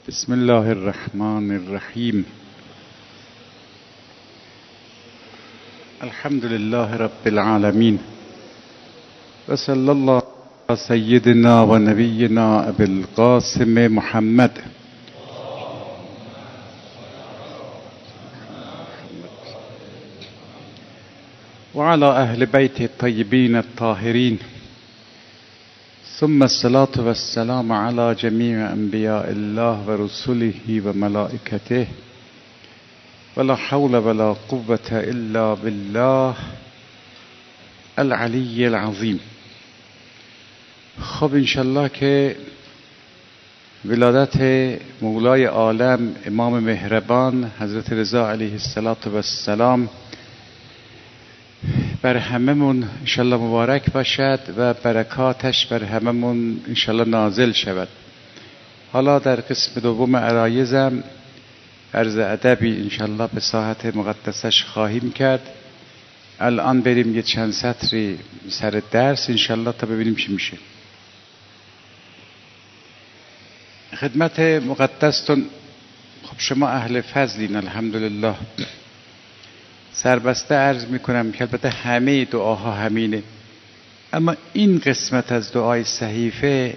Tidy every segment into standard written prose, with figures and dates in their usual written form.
بسم الله الرحمن الرحیم. الحمد لله رب العالمین و صلی الله علی سیدنا و نبینا ابی القاسم محمد و علی اهل بیت الطیبین الطاهرین، ثم الصلاة والسلام على جميع انبیاء الله و رسله و ملائکته ولا حول ولا قوة الا بالله العلی العظیم. خب انشالله که ولادت مولای عالم امام مهربان حضرت رضا علیه السلام بر هممون انشالله مبارک باشد و برکاتش بر هممون انشالله نازل شود. حالا در قسم دوم عرایزم عرض ادبی انشالله به ساحت مقدسش خواهیم کرد. الان بریم یه چند سطری سر درس انشالله تا ببینیم چی میشه. خدمت مقدستون، خب شما اهل فضلین الحمدلله. سربسته عرض میکنم که البته همه دعاها همینه، اما این قسمت از دعای صحیفه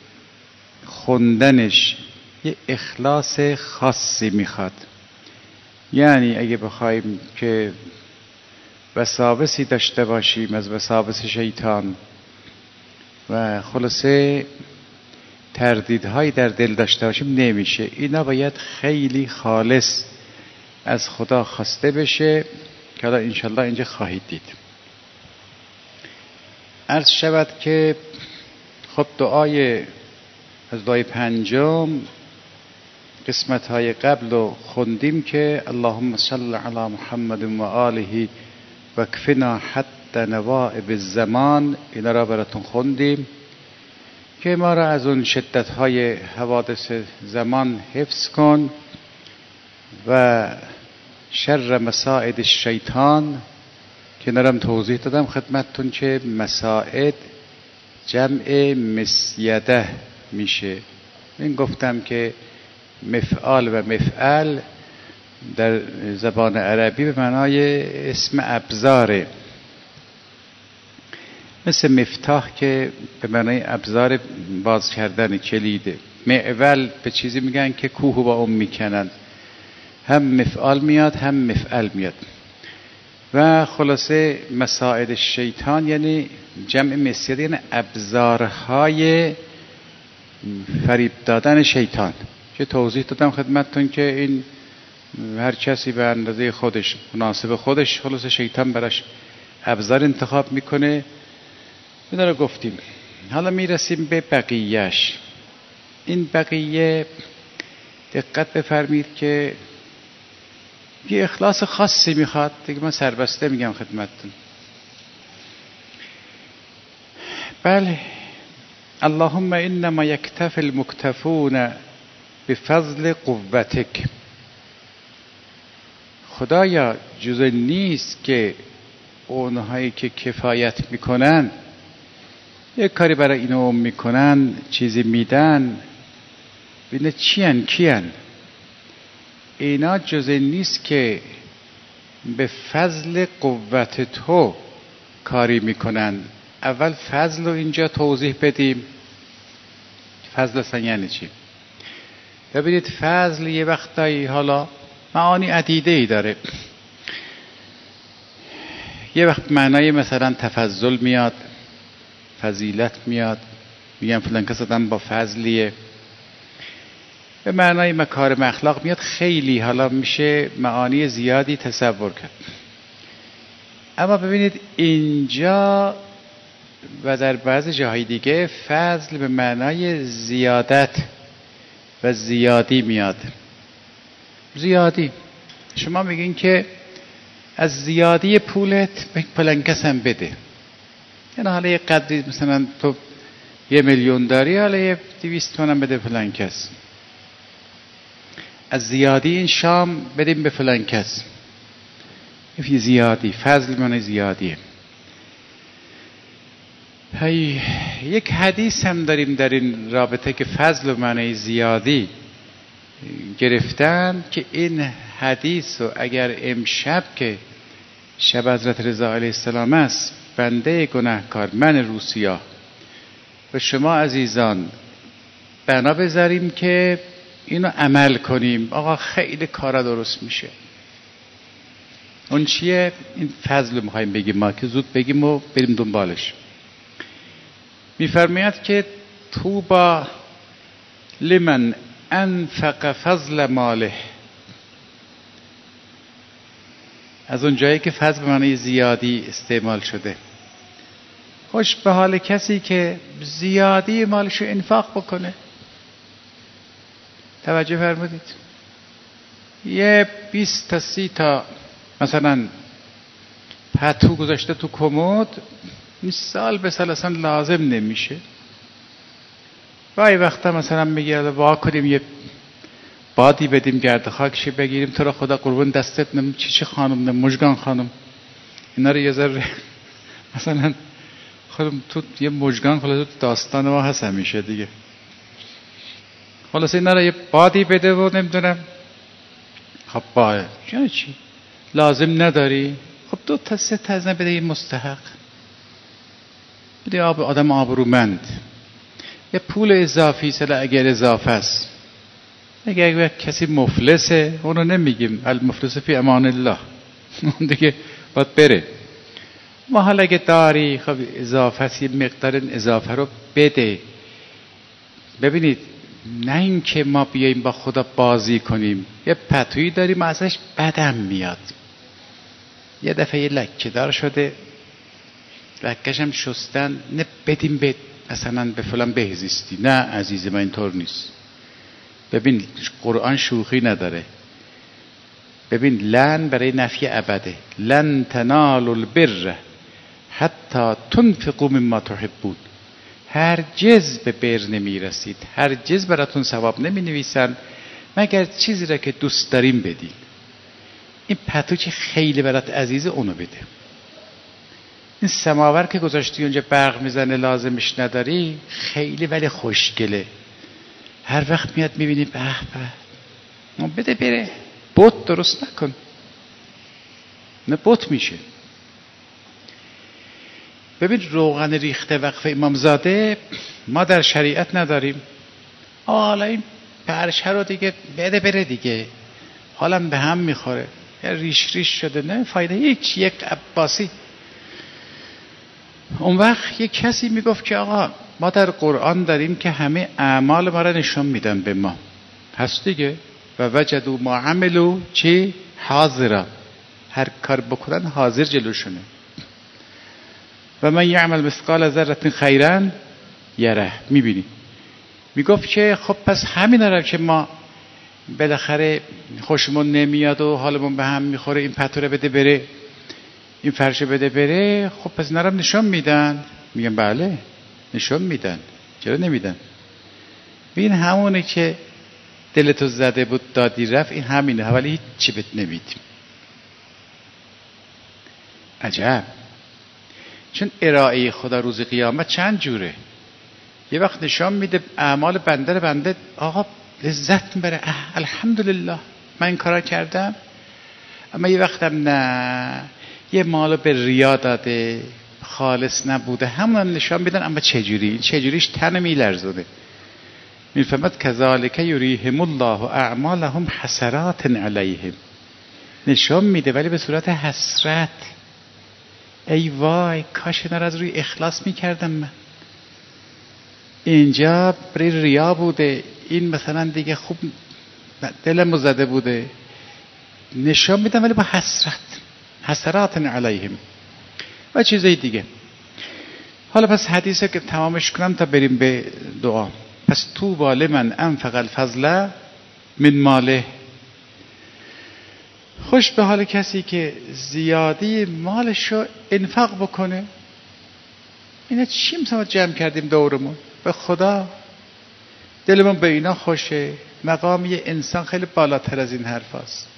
خوندنش یه اخلاص خاصی میخواد. یعنی اگه بخوایم که وساوسی داشته باشیم از وساوس شیطان و خلاصه تردیدهایی در دل داشته باشیم نمیشه. اینا باید خیلی خالص از خدا خواسته بشه که حالا انشالله اینجا خواهید دید. عرض شود که خب از دعای پنجم قسمت های قبل رو خوندیم که اللهم صل علی محمد و آله و کفنا حد نوائب الزمان. اینا را براتون خوندیم که ما را از اون شدت های حوادث زمان حفظ کن و شر مساعد الشیطان که نرم توضیح دادم خدمتتون که مساعد جمع مسیده میشه. این گفتم که مفعال و مفعل در زبان عربی به معنای اسم ابزاره، مثل مفتاح که به معنای ابزار باز کردن کلیده. معول به چیزی میگن که کوه با اون میکنن، هم مفعال میاد هم مفعل میاد. و خلاصه مساعد شیطان یعنی جمع مسیده، یعنی ابزارهای فریب دادن شیطان که توضیح دادم خدمتتون که این هر کسی به اندازه خودش مناسب خودش خلاصه شیطان براش ابزار انتخاب میکنه. اینا رو گفتیم. حالا میرسیم به بقیهش. این بقیه دقت بفرمید که یه اخلاص خاصی میخواد دیگه. من سربسته میگم خدمتتون. بله، اللهم انما یکتفی المکتفون بفضل قوتک. خدایا جز نیست که اونهایی که کفایت میکنن یک کاری برای اینو میکنن، چیزی میدن، بینه کیان اینا جز نیست که به فضل قوت تو کاری میکنن. اول فضل رو اینجا توضیح بدیم. فضل اصلا یعنی چی؟ ببینید فضل یه وقتایی حالا معانی عدیده ای داره. یه وقت معنای مثلا تفضل میاد، فضیلت میاد، میگن فلان کس آدم با فضلیه. به معنای مکارم اخلاق میاد. خیلی حالا میشه معانی زیادی تصور کرد. اما ببینید اینجا و در بعض جاهای دیگه فضل به معنای زیادت و زیادی میاد. زیادی شما میگین که از زیادی پولت به فلان کس هم بده. یعنی حالا یه قدری مثلا تو 1,000,000 داری، حالا یه 200 تومن بده فلان کس. از زیادی این شام بدیم به فلان کس. یه زیادی، فضل معنی زیادیه. یک حدیث هم داریم در این رابطه که فضل و معنی زیادی گرفتن که این حدیث رو اگر امشب که شب حضرت رضا علیه السلام است، بنده گناهکار من روسیا و شما عزیزان بنا بذاریم که اینو عمل کنیم، آقا خیلی کارا درست میشه. اون چیه؟ این فضل میخوایم بگیم ما، که زود بگیم و بریم دنبالش. میفرماید که طوبی لمن انفق فضل ماله، از اون جایی که فضل به معنی زیادی استعمال شده، خوش به حال کسی که زیادی مالشو انفاق بکنه. توجه فرمودید؟ یه 20 تا 30 تا مثلا پتو گذاشته تو کمد، این سال به سال اصلا لازم نمیشه. وای وقتا مثلا میگه وا کنیم یه بادی بدیم گرد خاکش بگیریم، تو را خدا قربون دستت، نم چی خانم، نم مژگان خانم، اینا رو یه ذره مثلا خودم تو یه مژگان خلاص داستان ما هست همیشه دیگه. خلاص اینا رو یه بادی بده و نمیدونم. خب با چی لازم نداری؟ خب 2 تا 3 تا از بده، یه مستحق بده، آدم آبرومند. یه پول اضافی سلا اگر اضافه است، اگر کسی مفلسه اونو نمیگیم المفلس فی امان الله، اون دیگه باید بره. ما حالا اگه داری خب اضافه است، یه مقدار اضافه رو بده. ببینید نه اینکه ما بیاییم با خدا بازی کنیم، یه پتویی داریم ازش بدم میاد، یه دفعه یه لکه دار شده، لکه‌ش هم شستن، نه بدیم به مثلا به فلان بهزیستی. نه عزیز من اینطور نیست. ببین قرآن شوخی نداره. ببین لن برای نفی ابده، لن تنالوا البر حتی تنفقوا مما تحبون، هرگز به بر نمیرسید، هرگز براتون ثواب نمی نویسن مگر چیزی را که دوست داریم بدین. این پتو که خیلی برات عزیزه اونو بده. این سماور که گذاشتی اونجا برق میزنه لازمش نداری، خیلی ولی خوشگله، هر وقت میاد میبینی به به، بده بره. بت درست نکن، نه بت میشه. ببین روغن ریخته وقف امامزاده ما در شریعت نداریم. حالا این پرشه رو دیگه بده بره دیگه، حالم به هم میخوره، یا ریش ریش شده، نه فایده هیچ. یک عباسی اون وقت یک کسی میگفت که آقا ما در قرآن داریم که همه اعمال ما را نشون میدن به ما، هست دیگه، و وجدوا ما عملوا چی؟ حاضرا، هر کار بکنن حاضر جلوشونه. و من یعمل مثقال ذره خیرا یره، میبینی. میگفت که خب پس همین را که ما بالاخره خوشمون نمیاد و حالمون به هم میخوره، این پتوره بده بره، این فرشه بده بره، خب پس نرم نشون میدن. میگم بله نشون میدن، چرا نمیدن؟ این همونه که دلتو زده بود دادی رفت، این همینه، ولی هیچ چی بهت نمیدیم. عجب. چون ارائه خدا روز قیامت چند جوره. یه وقت نشان میده اعمال بنده رو، بنده آقا لذت میبره، الحمدلله من این کارا کردم. اما یه وقتم نه، یه مالو به ریا داده، خالص نبوده، همون هم نشان میدن. اما چجوری؟ چجوریش تن میلرزونه. میفهمد کذالک یریهم الله اعمالهم حسرات علیهم، نشان میده ولی به صورت حسرت. ای وای کاش اینا رو از روی اخلاص میکردم من. اینجا برای ریا بوده، این مثلا دیگه خوب دلمو زده بوده، نشان میدم ولی با حسرت، حسرات علیهم و چیزای دیگه. حالا پس حدیثه که تمامش کنم تا بریم به دعا. پس طوبی لمن انفق الفضل من ماله، خوش به حال کسی که زیادی مالشو انفاق بکنه. اینا چی مثلا جمع کردیم دورمون؟ به خدا دلمون به اینا خوشه. مقام یه انسان خیلی بالاتر از این حرف هست.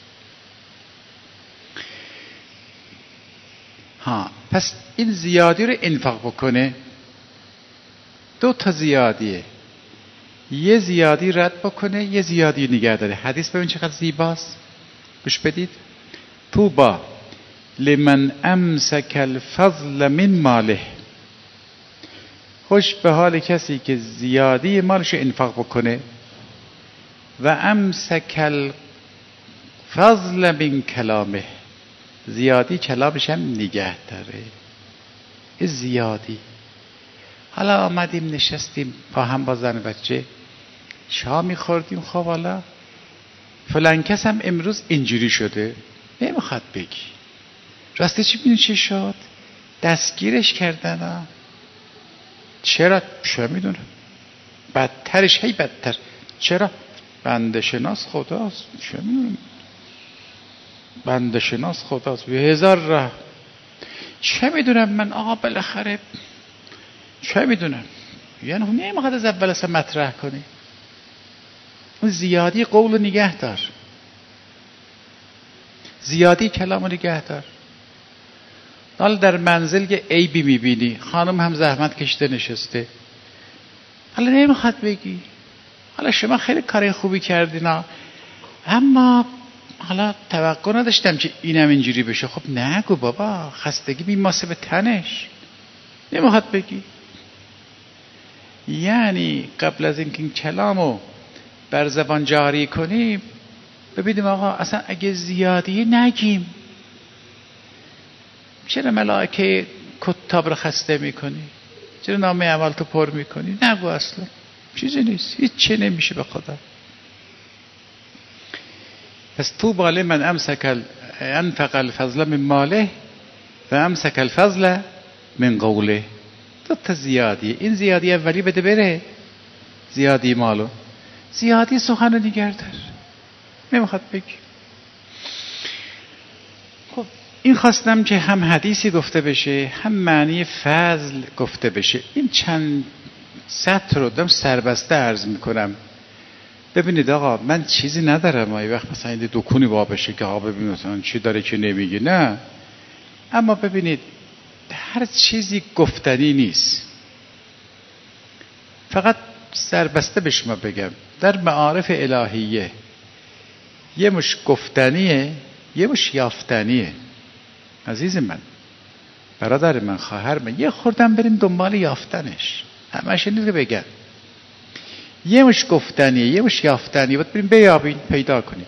پس این زیادی رو انفاق بکنه. 2 تا زیادیه. یه زیادی رد بکنه، یه زیادی نگه داره. حدیث ببین چقدر زیباست، گوش بدید. طوبا لمن امسک الفضل من ماله، خوش به حال کسی که زیادی مالش انفاق بکنه. و امسک الفضل من کلامه، زیادی کلامش هم نگه داره. زیادی. حالا آمدیم نشستیم با هم با زن و بچه شام می‌خوردیم، خب حالا فلان کس هم امروز اینجوری شده، نمیخواد بگی. راستی چی بینی چی شد؟ دستگیرش کردن. چرا؟ چه میدونم، بدترش هی بدتر. چرا؟ بنده شناس خداست. چه میدونم، بنده شناس خداست، به هزار راه. چه میدونم من آقا، بالاخره چه میدونم. یعنی نمیخواد از اول اصلا مطرح کنی. اون زیادی قول نگه دار، زیادی کلام نگه دار. حالا در منزل یه عیبی میبینی، خانم هم زحمت کشته نشسته، حالا نمیخواد بگی. حالا شما خیلی کار خوبی کردینا، اما حالا توقع نداشتم که اینم اینجوری بشه. خب نگو بابا، خستگی میماسه به تنش، نمیخواد بگی. یعنی قبل از اینکه این کلامو بر زبان جاری کنیم ببینیم آقا اصلا اگه زیادی نگیم. چرا ملائکه کتاب رو خسته میکنی؟ چرا نامه عمل تو پر میکنی؟ نگو، اصلا چیزی نیست، هیچ چه نمیشه به خدا. پس طوبی لمن انفق الفضل من ماله و امسک الفضل من قوله. دو تا زیادی. این زیادی اولی بده بره، زیادی مالو، زیادی سخن نگه دار، نمیخواد بگی. خب این خواستم که هم حدیثی گفته بشه هم معنی فضل گفته بشه. این چند سطر رو دارم سربسته عرض میکنم. ببینید آقا من چیزی ندارم، یه وقت مثلا این دکونی با بشه که آقا ببین مثلا چی داره که نمیگه، نه. اما ببینید هر چیزی گفتنی نیست. فقط سربسته به شما بگم در معارف الهیه یه مش گفتنیه یه مش یافتنیه. عزیز من، برادر من، خواهر من، یه خوردم بریم دنبال یافتنش. همش اینو بگن یه مش گفتنیه یه مش یافتنیه، باید بریم بیابین پیدا کنیم.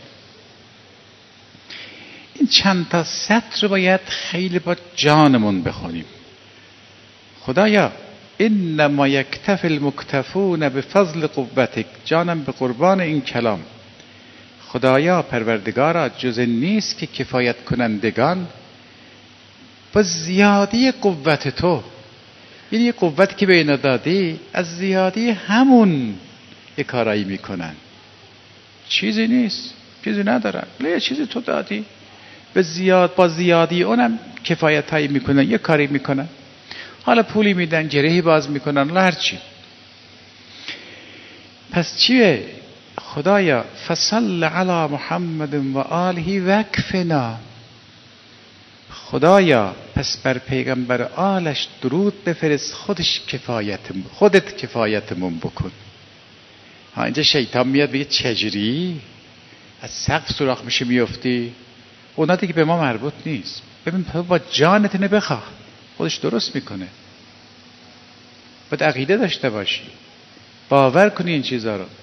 این چند تا سطر رو باید خیلی با جانمون بخونیم. خدایا انما یکتفی المکتفون بفضل قوتک، جانم به قربان این کلام. خدایا پروردگارا جز نیست که کفایت کنندگان با زیادی قوت تو. یعنی یه قوت که به اینا دادی از زیادی همون یه کارایی میکنن، چیزی نیست، چیزی ندارن، یه چیزی تو دادی با زیادی اونم کفایت هایی میکنن، یه کاری میکنن. حالا پولی میدن، جرهی باز میکنن، هرچی. پس چیه؟ خدایا فصل علی محمد و آله وکفنا. خدایا پس بر پیغمبر آلش درود بفرست، خودت کفایتمون بکن. ها اینجا شیطان میاد بگه چجوری از سقف سوراخ میشه میفتی؟ اونا دیگه به ما مربوط نیست. ببین با جانت اینو بخواه، خودش درست میکنه. باید عقیده داشته باشی، باور کنی این چیزا رو.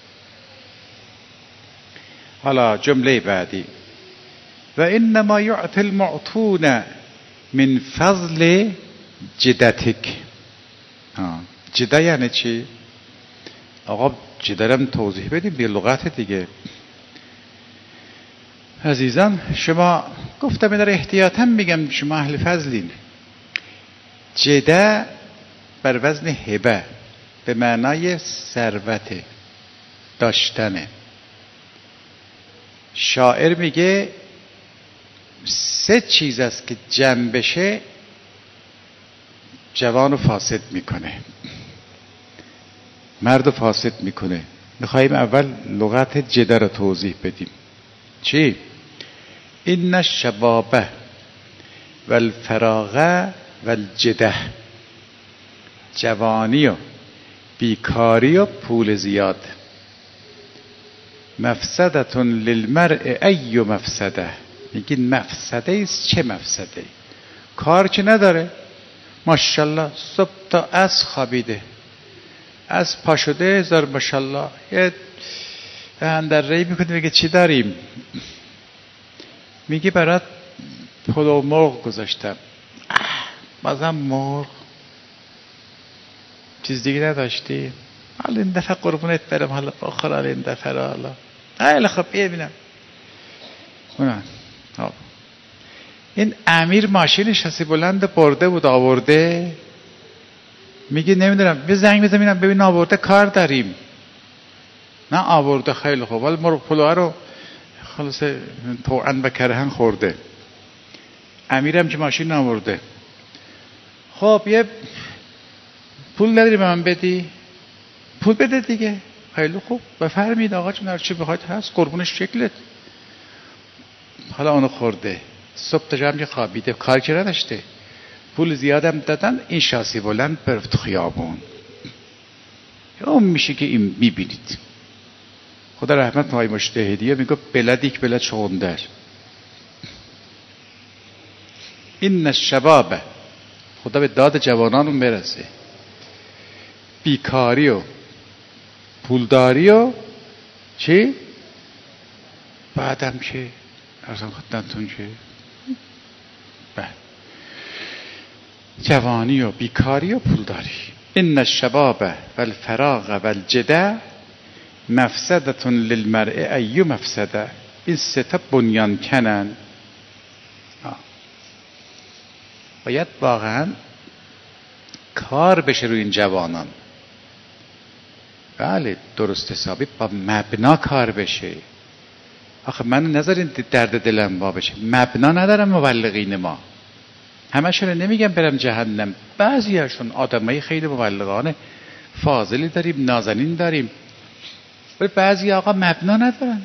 حالا جمله بعدی و انما یعطی المعطون من فضل جدتک. جده یعنی چی؟ آقا جدرم توضیح بدیم به لغت دیگه. عزیزان شما گفتم این رو احتیاطا میگم، شما اهل فضلین. جده بر وزن هبه به معنای ثروت، داشتنه. شاعر میگه 3 چیز است که جمع بشه جوان و فاسد میکنه، مرد و فاسد میکنه. میخواییم اول لغت جده رو توضیح بدیم. چی؟ این الشبابه و الفراغه و الجده، جوانی و بیکاری و پول زیاد. مفسدتون للمرء ای مفسده. میگین مفسده است. چه مفسده؟ کار که نداره، ماشاءالله صبح تا از خوابیده، از پا شده هزار ماشاءالله، یه اندرهی میکنه میگه چی داریم؟ میگه برات پلو مرغ گذاشتم. بازم مرغ؟ چیز دیگه نداشتی؟ حالا این دفعه قربونت برم، حالا بخور، حالا این دفعه را حالا خیلی خب ببینم اونم. این امیر ماشینش هستی بلند برده بود آورده، میگه نمیدونم یه زنگ بزن ببینم ببین آورده کار داریم. نه آورده، خیلی خوب، ولی مرغ پلوها رو خلاص طوعا به کرهن خورده. امیرم که ماشین آورده. خب یه پول نداری به من بدی؟ پول بده دیگه. خیلی خوب بفرمید آقا چون هر چی بخواید هست، قربونش شکلت. حالا اونو خورده، صبح تا شب که خوابیده، کار که نداشته، پول زیادم دادن، این شاسی بلند برفت تو خیابون. اون میشه که این میبینید. خدا رحمت های مجتهدیه میگه بلدیک بلد شغندر. این الشباب، خدا به داد جوانانون برسه. بیکاری و پولداری و چی؟ بعدم چه؟ ارزم خدمتتون چه؟ جوانی و بیکاری و پولداری. ان الشباب والفراغ والجده مفسدتون للمرء ای مفسده. این سه تا بنیان کنن. باید واقعا کار بشه روی این جوانان. بله درست حسابی با مبنا کار بشه. آخه من نذارین درد دلم با بشه. مبنا ندارم مبلغین ما. همشون نمیگم برم جهنم، بعضی هاشون آدمای خیلی مبلغانه فاضلی داریم، نازنین داریم، ولی بعضی آقا مبنا ندارن.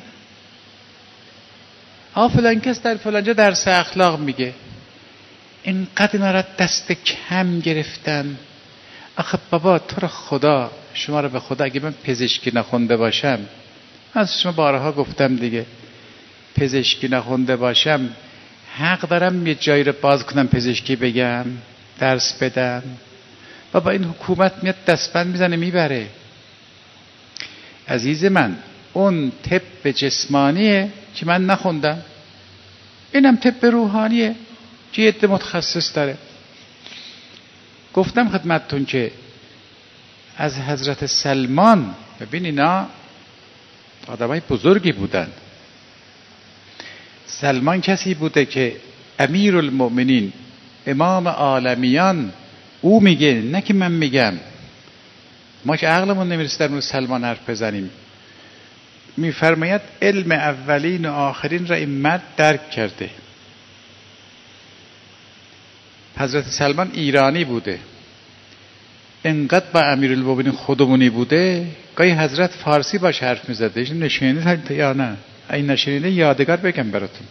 فلان کس در فلانجا درس اخلاق میگه، اینقدر اینا را دست کم گرفتن. آخه بابا تو رو خدا، شما رو به خدا، اگه من پزشکی نخونده باشم، از شما بارها گفتم دیگه، پزشکی نخونده باشم حق دارم یه جایی رو باز کنم پزشکی بگم، درس بدم؟ بابا این حکومت میاد دستبند میزنه میبره. عزیز من، اون طب جسمانیه که من نخوندم، اینم طب روحانیه که یه عده متخصص داره. گفتم خدمتتون که از حضرت سلمان، ببین اینا آدمای بزرگی بودن. سلمان کسی بوده که امیر المؤمنین، امام عالمیان، او میگه، نه که من میگم. ما که عقلمون نمیرسه در مورد سلمان حرف بزنیم. میفرماید علم اولین و آخرین را این مرد درک کرده. حضرت سلمان ایرانی بوده، انقدر با امیرالمومنین خودمونی بوده، گاهی حضرت فارسی باش حرف میزده. ایشون نشینید یا نه؟ این نشینید یادگار بگم براتون.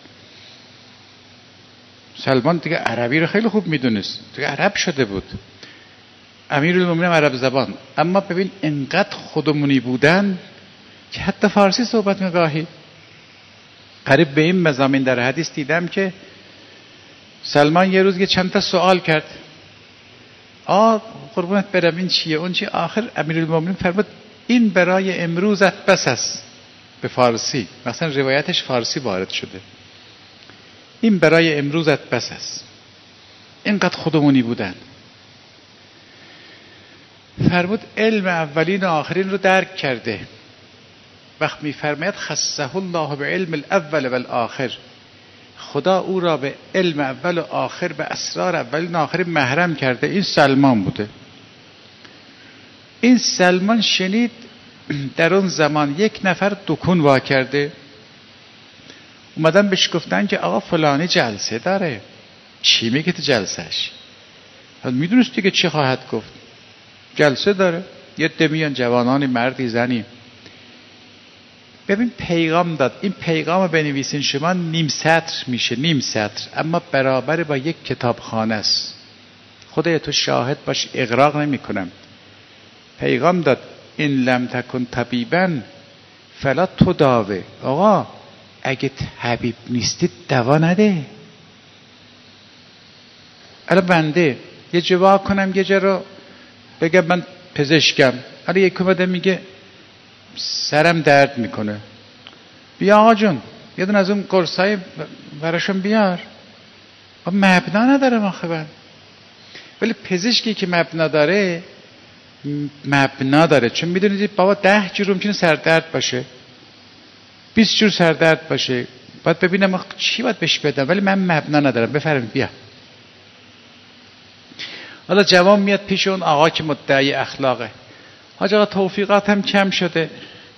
سلمان دیگه عربی رو خیلی خوب میدونست، دیگه عرب شده بود، امیرالمومنین عرب زبان. اما ببین انقدر خودمونی بودن که حتی فارسی صحبت میگاهی. قریب به این مضامین در حدیث دیدم که سلمان یه روز چند تا سوال کرد. قربونت برم این چیه اون چیه؟ آخر امیرالمومنین فرمود این برای امروزت بس است. به فارسی، مثلا روایتش فارسی وارد شده، این برای امروزت بس است. اینقدر خودمونی بودن. فرمود علم اولین و آخرین رو درک کرده. وقت میفرماید خصه الله به علم الاول و الاخر، خدا او را به علم اول و آخر، به اسرار اولین و آخرین محرم کرده. این سلمان بوده. این سلمان شنید در اون زمان یک نفر دکون وا کرده، اومدن بهش گفتن که آقا فلانی جلسه داره. چی میگه تو جلسهش؟ میدونستی که چی خواهد گفت. جلسه داره، یه دمیان جوانانی، مردی، زنی. ببین پیغام داد. این پیغام بنویسین شما، نیم سطر میشه، نیم سطر، اما برابر با یک کتابخانه است. خدای تو شاهد باش، اغراق نمی کنم. پیغام داد این لم تکن طبیبا فلا تداوی. آقا اگه طبیب نیستید دوا نده. الان بنده یه جواب کنم یه جا رو بگم من پزشکم، الان یک اومده میگه سرم درد میکنه، بیا آقا جون یه دونه از اون قرصای براشون بیار. مبنا نداره آخه. ولی پزشکی که مبنا داره مبنا داره، چون میدونید بابا 10 جور ممکنه سردرد باشه، 20 جور سردرد باشه، باید ببینم چی باید بهش بدم، ولی من مبنا ندارم. بفرمایید بیا. حالا جوان میاد پیش اون آقا که مدعی اخلاقه، حاج آقا توفیقات هم کم شده.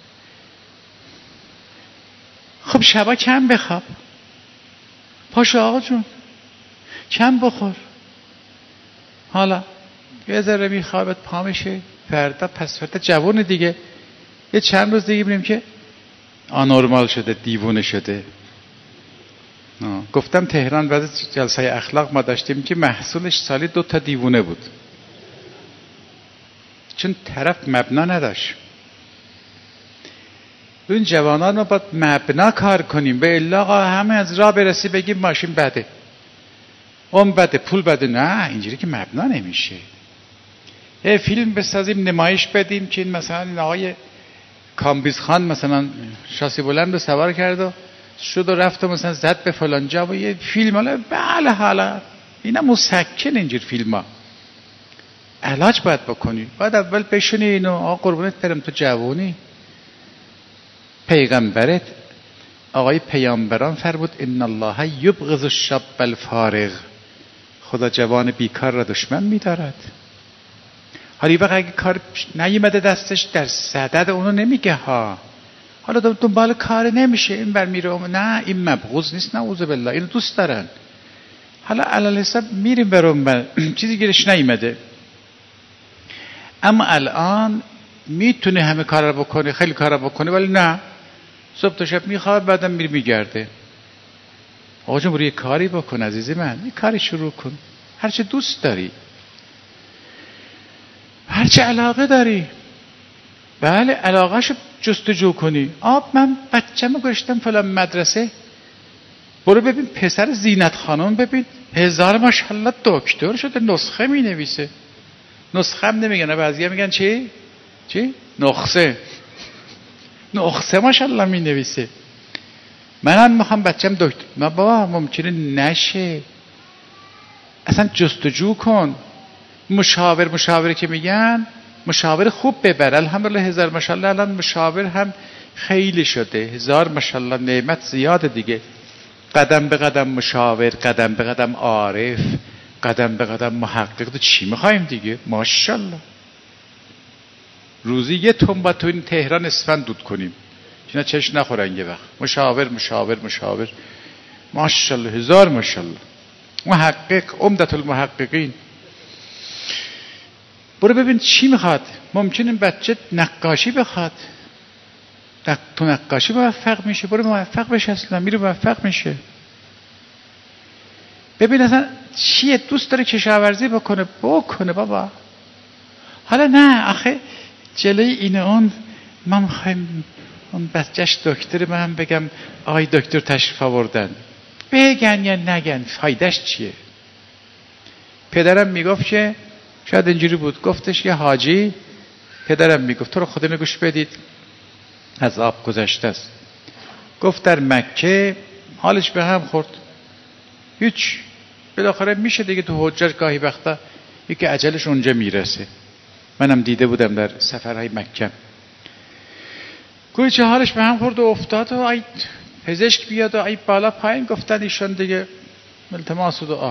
خب شبا کم بخواب، پاشو آقا جون کم بخور. حالا یه ذره میخوابت پا میشه، فردا پس فردا جوان دیگه، یه چند روز دیگه ببینیم که آنورمال شده، دیوونه شده. گفتم تهران بعد جلسه اخلاق ما داشتیم که محصولش سالی 2 تا دیوونه بود، چون طرف مبنا نداشت. این جوانان ما باید مبنا کار کنیم، به الا همه از راه برسی بگیم ماشین بده، اون بده، پول بده. نه اینجوری که مبنا نمیشه. یه فیلم بسازیم نمایش بدیم که این مثلا این آقای کامبیز خان مثلا شاسی بلند رو سوار کرد و شد و رفت و مثلا زد به فلان جا و یه فیلم. بله حالا اینا مسکن اینجور فیلم ها. علاج باید بکنی، باید اول بشونی اینو. آقا قربونت برم تو جوانی، پیغمبرت آقای پیامبران فرمود ان الله یبغض الشاب الفارغ، خدا جوان بیکار را دشمن می‌دارد. حالا یه وقت اگه کار نیومده دستش در صدد اونو نمیگه ها، حالا دنبال کار نمیشه، این بر میره نه این مبغوض نیست، نعوذ بالله، اینو دوست دارن. حالا علل حساب میریم برون چیزی گیرش نیومده، اما الان میتونه همه کار رو بکنه، خیلی کار رو بکنه، ولی نه صبح تا شب میخواد بعدم میره میگرده. آقا جون برو یه کاری بکن عزیزی من، یه کاری شروع کن، هرچه دوست داری، هرچه علاقه داری. بله علاقهشو جستجو کنی. من بچه‌مو گذاشتم فلان مدرسه، برو ببین پسر زینت خانم، ببین 1000 ماشاءالله دکتر شده، نسخه می نویسه. نسخه هم نمیگن، بعضیا میگن چی؟ نسخه ماشاءالله می نویسه. منم میخوام بچه‌م دکتر. نه بابا ممکنه نشه، اصلا جستجو کن. مشاوره که میگن مشاور خوب ببر. الحمدلله 1000 ماشاءالله الان مشاور هم خیلی شده، 1000 ماشاءالله نعمت زیاده دیگه. قدم به قدم مشاور، قدم به قدم عارف، قدم به قدم محقق. تو چی میخوایم دیگه؟ ماشاءالله روزی 1 تن با تو این تهران اسفند دود کنیم که نه چش نخورن یه وقت. مشاور ماشاءالله 1000 ماشاءالله. محقق، عمدة المحققین. برو ببین چی میخواد. ممکنه بچه نقاشی بخواد، تو نقاشی موفق میشه، برو موفق بشه، اصلا میره موفق میشه. ببین اصلا چیه دوست داره کشاورزی بکنه بابا. حالا نه آخه جلوی این اون ما میخوایم اون بچهش دکتر، من بگم آقای دکتر تشریف آوردن، بگن یا نگن فایدهش چیه؟ پدرم میگفت که شاید اینجوری بود، گفتش یه حاجی، پدرم میگفت تو رو خدا نگوش بدید از آب گذشته است، گفت در مکه حالش به هم خورد، هیچ بالاخره میشه دیگه تو حجاج گاهی وقتا یکی اجلش اونجا میرسه. منم دیده بودم در سفرهای مکه. گویی چه حالش به هم خورد و افتاد و ای پزشک بیاد و ای بالا پایین، گفتن ایشان دیگه التماس و دعا.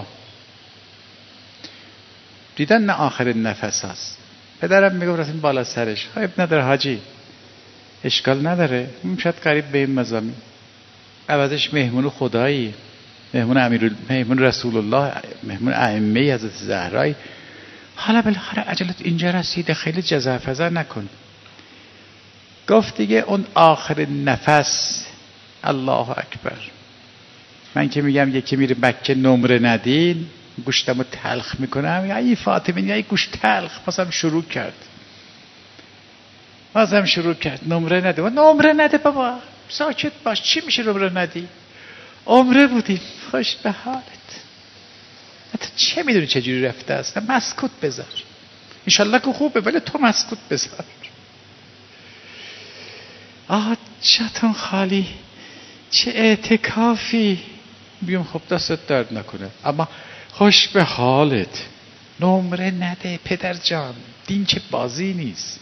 دیدن نه آخر نفس هست. پدرم میگفت رفتیم بالا سرش، خب نداره حاجی، اشکال نداره، شاید قریب به این مزامی، عوضش مهمون خدایی، مهمون رسول الله، مهمون ائمه حضرت زهرایی. حالا بالاخره عجلت اینجا رسیده، خیلی جزافزا نکن. گفت دیگه اون آخر نفس، الله اکبر. من که میگم یکی میره مکه نمره ندین گوشتمو تلخ میکنم، یا ای فاطمه یا ای گوشت تلخ، پاسم شروع کرد. بازم شروع کرد نمره نده. و نمره نده بابا، ساکت باش، چی میشه نمره ندی؟ عمره بودیم. خوش به حالت. تو چه میدونی چجوری رفته است؟ مسکوت بذار. انشالله که خوبه، ولی تو مسکوت بذار. جاتون خالی، چه اعتکافی. بیام خب دستت درد نکنه، اما خوش به حالت. نمره نده پدر جان، دین چه بازی نیست.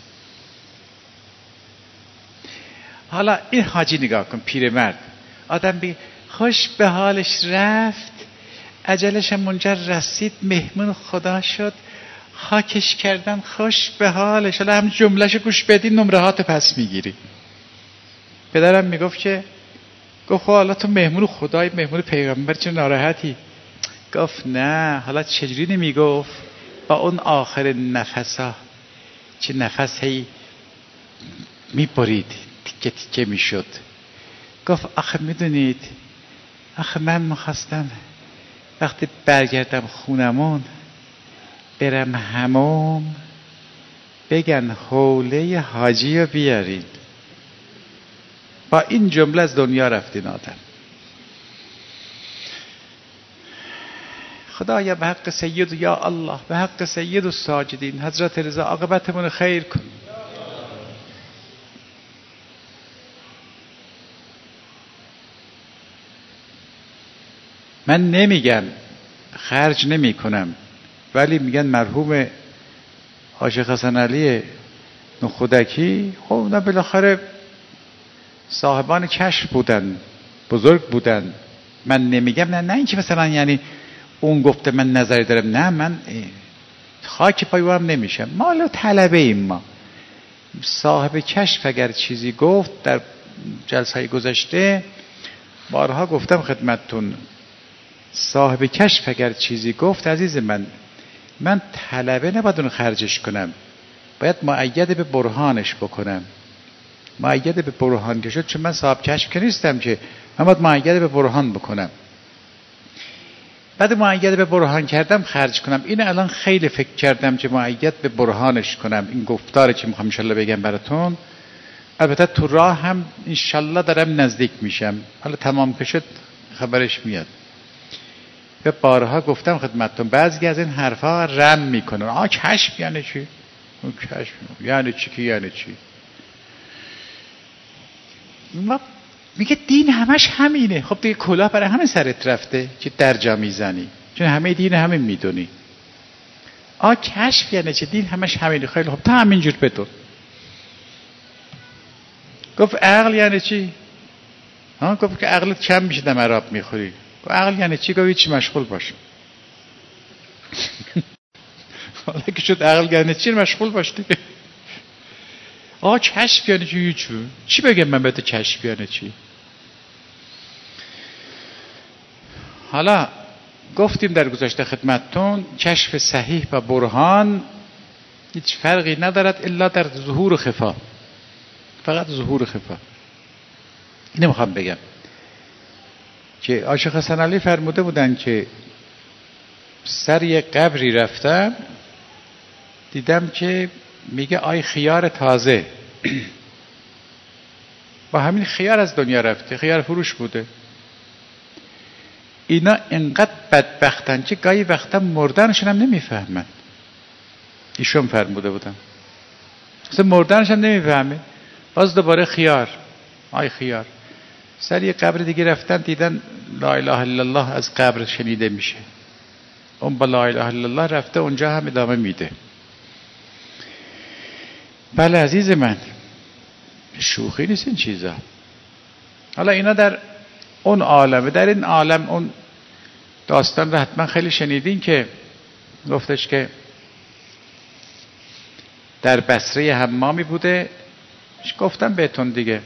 حالا این حاجی نگاه کن، پیرمرد. آدم بگه خوش به حالش رفت، اجلش منجر رسید، مهمون خدا شد، خاکش کردن، خوش به حالش. حالا هم جملهشو گوش بدی نمره هاتو پس میگیری. پدرم میگفت که گفت حالا تو مهمون خدای، مهمون پیغمبر، چه ناراحتی؟ گفت نه. حالا چجوری نمیگفت؟ با اون آخر نفسا، چه نفس هی میبرید، تیکه تیکه میشد. گفت آخه میدونید، آخه من میخواستم وقتی برگردم خونمون برم حمام بگن حوله حاجی رو بیارین. با این جمله از دنیا رفتین آدم. خدایا به حق سید، یا الله به حق سید الساجدین حضرت رضا عاقبتمون خیر کن. من نمیگم خرج نمی کنم، ولی میگن مرحوم عاشق حسن علی نخودکی، خب نه بالاخره صاحبان کشف بودن، بزرگ بودن. من نمیگم نه این که مثلا یعنی اون گفته من نظری دارم، نه، من خاک پایوام نمیشم. ما طلبه ایم. ما صاحب کشف اگر چیزی گفت در جلسه گذشته بارها گفتم خدمتتون، صاحب کشف اگر چیزی گفت عزیز من طلبه نباید اون خرجش کنم، باید مؤید به برهانش بکنم. مؤید به برهان که شد، چون من صاحب کشف که نیستم که، من باید مؤید به برهان بکنم. بعد مؤید به برهان کردم خرج کنم. این الان خیلی فکر کردم که مؤید به برهانش کنم. این گفتاره که میخوام انشالله بگم براتون، البته تو راه هم انشالله دارم نزدیک میشم، حالا تمام که شد خبرش میاد. به بارها گفتم خدمتتون، بعضی از این حرفا رم میکنن. کشف یعنی چی؟ کشف یعنی چی که یعنی چی؟ ما میگه دین همش همینه. خب دیگه کلاه برای همه سرت رفته که درجا میزنی، چون همه دین همین میدونی. کشف یعنی چی؟ دین همش همینه. خیلی خب تا همینجور بدون. گفت عقل یعنی چی؟ گفت که عقلت کم میشه دم عرب میخوری. گفت عقل یعنی چی؟ گفت چی مشغول باش. حالا که شد عقل یعنی چی؟ مشغول باش دیگه. کشف یعنی چی؟ چی بگم من بهت کشف یعنی چی؟ حالا گفتیم در گذشته خدمتتون، کشف صحیح و برهان هیچ فرقی ندارد الا در ظهور و خفا. فقط ظهور و خفا. اینو میخوام بگم که عاشق حسن علی فرموده بودن که سر یک قبری رفتم، دیدم که میگه آی خیار تازه. با همین خیار از دنیا رفته، خیار فروش بوده. اینا انقدر بدبختن که گاهی وقتا مردنشون هم نمیفهمن. ایشون فرموده بودن اصلا مردنش هم نمیفهمه، باز دوباره خیار، آی خیار. سر یه قبر دیگه رفتن، دیدن لا اله الا الله از قبر شنیده میشه. اون با لا اله الا الله رفته اونجا هم ادامه میده. بله عزیز من، شوخی نیست این چیزا. حالا اینا در اون عالمه، در این عالم اون داستان رو حتما خیلی شنیدین که گفتش که در بصره حمامی بوده، گفتم بهتون دیگه،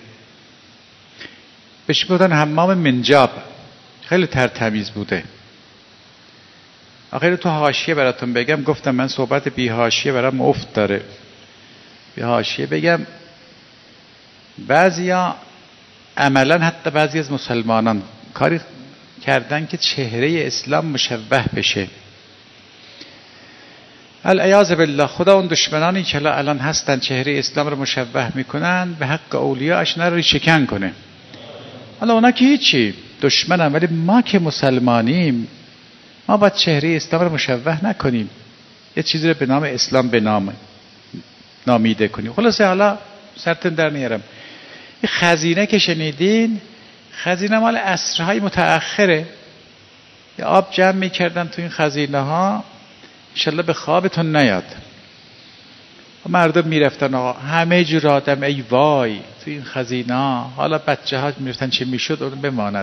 بهش گفتن حمام منجاب، خیلی ترتمیز بوده. آخر تو حاشیه براتون بگم، گفتم من صحبت بی حاشیه برام افت داره. بی حاشیه بگم، بعضیا عملا حتی بعضی از مسلمانان کاری کردن که چهره اسلام مشوه بشه. العیاذ بالله. خدا اون دشمنانی که الان هستن چهره اسلام رو مشوه میکنن به حق اولیاءش رو شکن کنه. حالا اونا که هیچی دشمنن، ولی ما که مسلمانیم ما باید چهره اسلام رو مشوه نکنیم، یه چیزی رو به نام اسلام به نام نامیده کنیم. خلاصه حالا سرتون در نیارم. این خزینه که شنیدین خزینه مال عصرهای متأخره. یه آب جمع میکردن تو این خزینه ها، انشالله به خوابتون نیاد. مردم میرفتن آقا همه جور آدم ای وای تو این خزینه ها، حالا بچه ها میرفتن چه میشد اون بماند.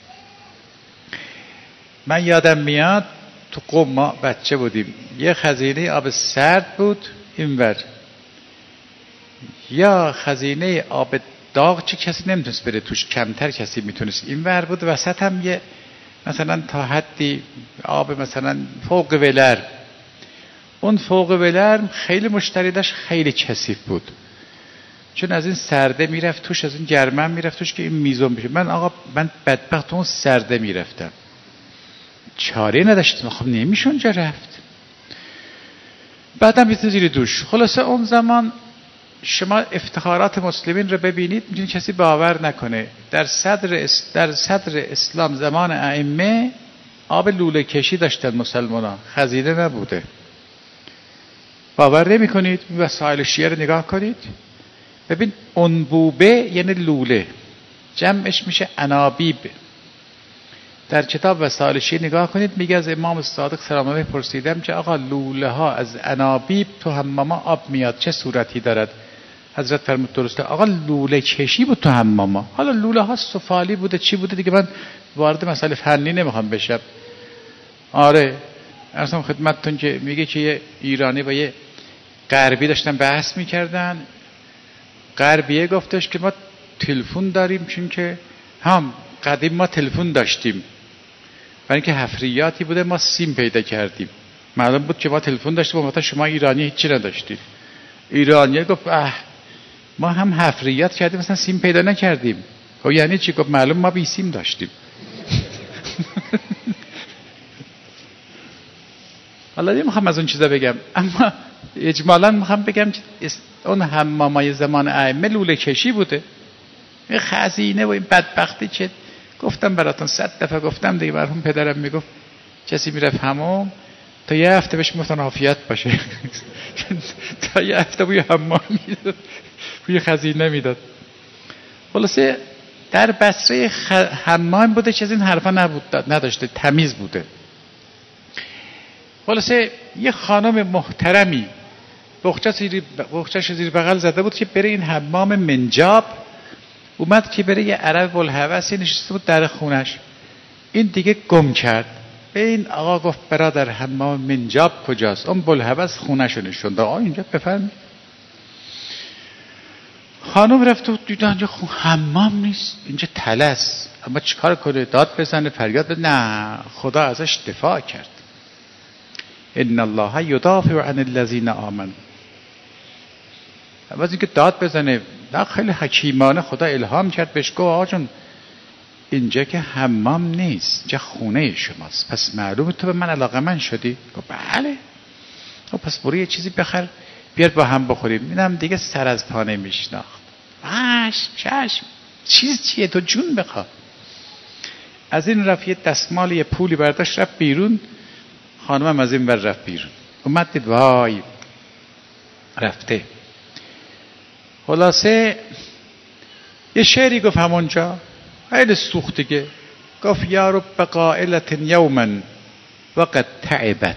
من یادم میاد تو قم ما بچه بودیم، یه خزینه آب سرد بود اینور، یا خزینه آب داغ چه کسی نمیتونست بره توش، کمتر کسی میتونست. اینور بود وسط هم یه مثلا تا حدی آب مثلا فوق ولر. اون فوق ولر خیلی مشتری داشت، خیلی کثیف بود، چون از این سرده میرفت توش، از این گرمه میرفت توش که این میزون بشه. من بدبخت اون سرده میرفتم، چاره نداشتم، خب نمیشه اونجا رفت. بعدم بیتون زیر دوش. خلاصه اون زمان شما افتخارات مسلمین رو ببینید میتونید کسی باور نکنه. در صدر اسلام زمان ائمه آب لوله کشی داشتن مسلمان ها، خزینه نبوده. باور نمی کنید؟ وسایل شیعه رو نگاه کنید ببین، انبوبه یعنی لوله، جمعش میشه انابیب. در کتاب وسایل شیعه نگاه کنید، میگه از امام صادق سلام الله پرسیدم که آقا لوله ها از انابیب تو حمام آب میاد چه صورتی دارد؟ حضرت فرمود درسته. آقا لوله کشی بود تو حمام. حالا لوله ها سفالی بوده چی بوده دیگه من وارد مسئله فنی نمیخوام بشم. آره ارسم خدمتتون که میگه که یه ایرانی و یه غربی داشتن بحث میکردن. غربیه گفتش که ما تلفن داریم، چون که هم قدیم ما تلفن داشتیم، برای اینکه حفریاتی بوده ما سیم پیدا کردیم، معلوم بود که ما تلفن داشتیم و شما ایرانی هیچی نداشتید. ایرانیه گفت ما هم حفریات کردیم مثلا سیم پیدا نکردیم. خب یعنی چی؟ گفت معلوم ما بی سیم داشتیم. حالا نمیخوام از اون چیزا بگم، اما اجمالا میخوام بگم که اون حمامای زمان ائمه لوله کشی بوده. این خزینه و این بدبختی که گفتم براتون 100 دفعه گفتم دیگه. مرحوم پدرم میگفت کسی میرفت حمام تا یه هفته بهش میگفتن عافیت باشه. تا یه هفته بوی حمام میداد، بوی خزینه میداد. خلاصه در بصره حمام بوده که از این حرفا نداشته، تمیز بوده. خلاصه یه خانم محترمی بخچه‌ش زیر بغل زده بود که بره این حمام منجاب. اومد که بره یه عرب بلهوسی نشسته بود در خونش، این دیگه گم کرد. به این آقا گفت برادر حمام منجاب کجاست؟ اون بلهوس خونش رو نشوند. آقا اینجا بفرمایید. خانم رفت و دید اینجا حمام نیست، اینجا تله است. اما چیکار کنه؟ داد بزنه، فریاد بزنه؟ نه، خدا ازش دفاع کرد. ان الله یدافع عن الذین آمنوا. از اینکه داد بزنه، نه خیلی حکیمانه خدا الهام کرد بهش، گفت آقا جون اینجا که حمام نیست، اینجا خونه شماست، پس معلومه تو به من علاقه‌مند شدی؟ گفت بله. خب پس برو یه چیزی بخر بیار با هم بخوریم. اینم دیگه سر از پا نمیشناخت. چشم چیز چیه؟ تو جون بخوا. از این رفت یه دستمال یه پولی برداشت رفت بیرون. خانمم از این ور رفت بیرون. اومد دید وای رفته. خلاصه یه شعری گفت همونجا خیلی سوخت دیگه. گفت یا رب قائلة یوما وقد تعبت.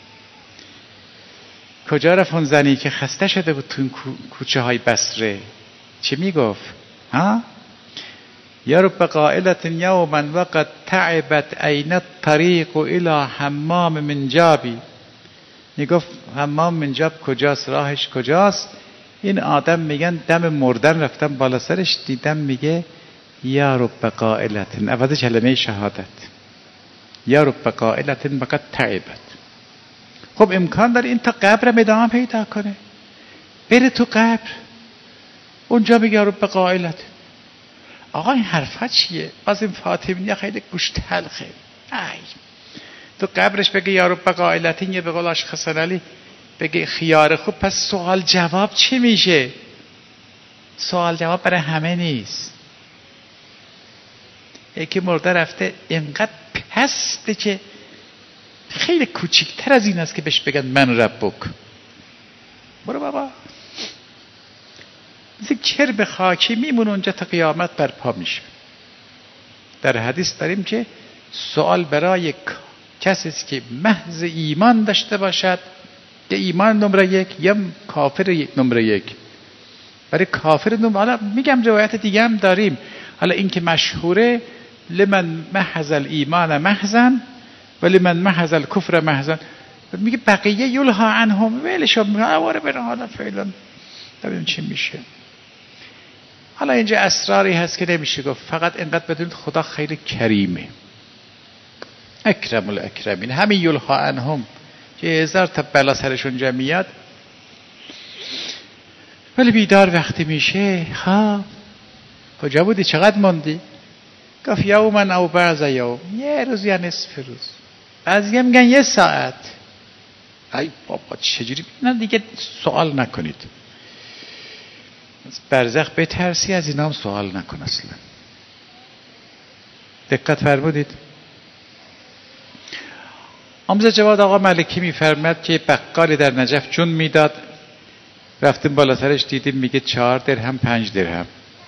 کجا رفت اون زنی که خسته شده بود تو این کوچه های بصره؟ چی میگفت؟ یا رب قائلة یوما وقد تعبت این الطریق الى حمام منجابی. میگفت حمام منجاب کجاست؟ راهش کجاست؟ این آدم میگن دم مردن رفتم بالا سرش دیدم میگه یا رب قائلة، عوض کلمه شهادت، یا رب قائلة وقد تعبت. خب امکان داره این تا قبر ادامه پیدا کنه، بره تو قبر اونجا میگه یا رب قائلة. آقا این حرفا چیه؟ باز این فاطمیه خیلی گوش تلخه. تو قبرش بگه یا رب قائلة، یه به قول عاشق حسن علی بگه خیار خوب، پس سوال جواب چی میشه؟ سوال جواب برای همه نیست. یکی مرده رفته اینقدر پسته که خیلی کوچیکتر از این است که بهش بگن من ربک. برو بابا، مثل کرب خاکی میمونه اونجا تا قیامت برپا میشه. در حدیث داریم که سوال برای کسی است که محض ایمان داشته باشد، یا ایمان نمره 1 یا کافر نمره 1. برای کافر نمره، حالا میگم روایت دیگه هم داریم، حالا این که مشهوره لمن محض الایمان محضا و لمن محض الکفر محضا، میگه بقیه یلها عنهم، ولشون میگه آواره برن، حالا فعلا ببینیم چی میشه. حالا اینجا اسراری هست که نمیشه گفت، فقط اینقدر بدونید خدا خیلی کریمه، اکرم الاکرمین. همین یلها عنهم که 1000 تا بلا سرشون جمعیت، ولی بیدار وقتی میشه کجا بودی، چقدر موندی؟ گفت یومن او بعض یوم، یه روز یا نصف روز، بعضی میگن 1 ساعت. ای بابا چجوری؟ نه دیگه سوال نکنید، برزخ بترسی، از اینا هم سوال نکن اصلا. دقت فرمودید؟ آموزه جواد آقا ملکی میفرماد که بقالی در نجف جون میداد، رفتیم بالا سرش دیدیم میگه 4 درهم 5 درهم،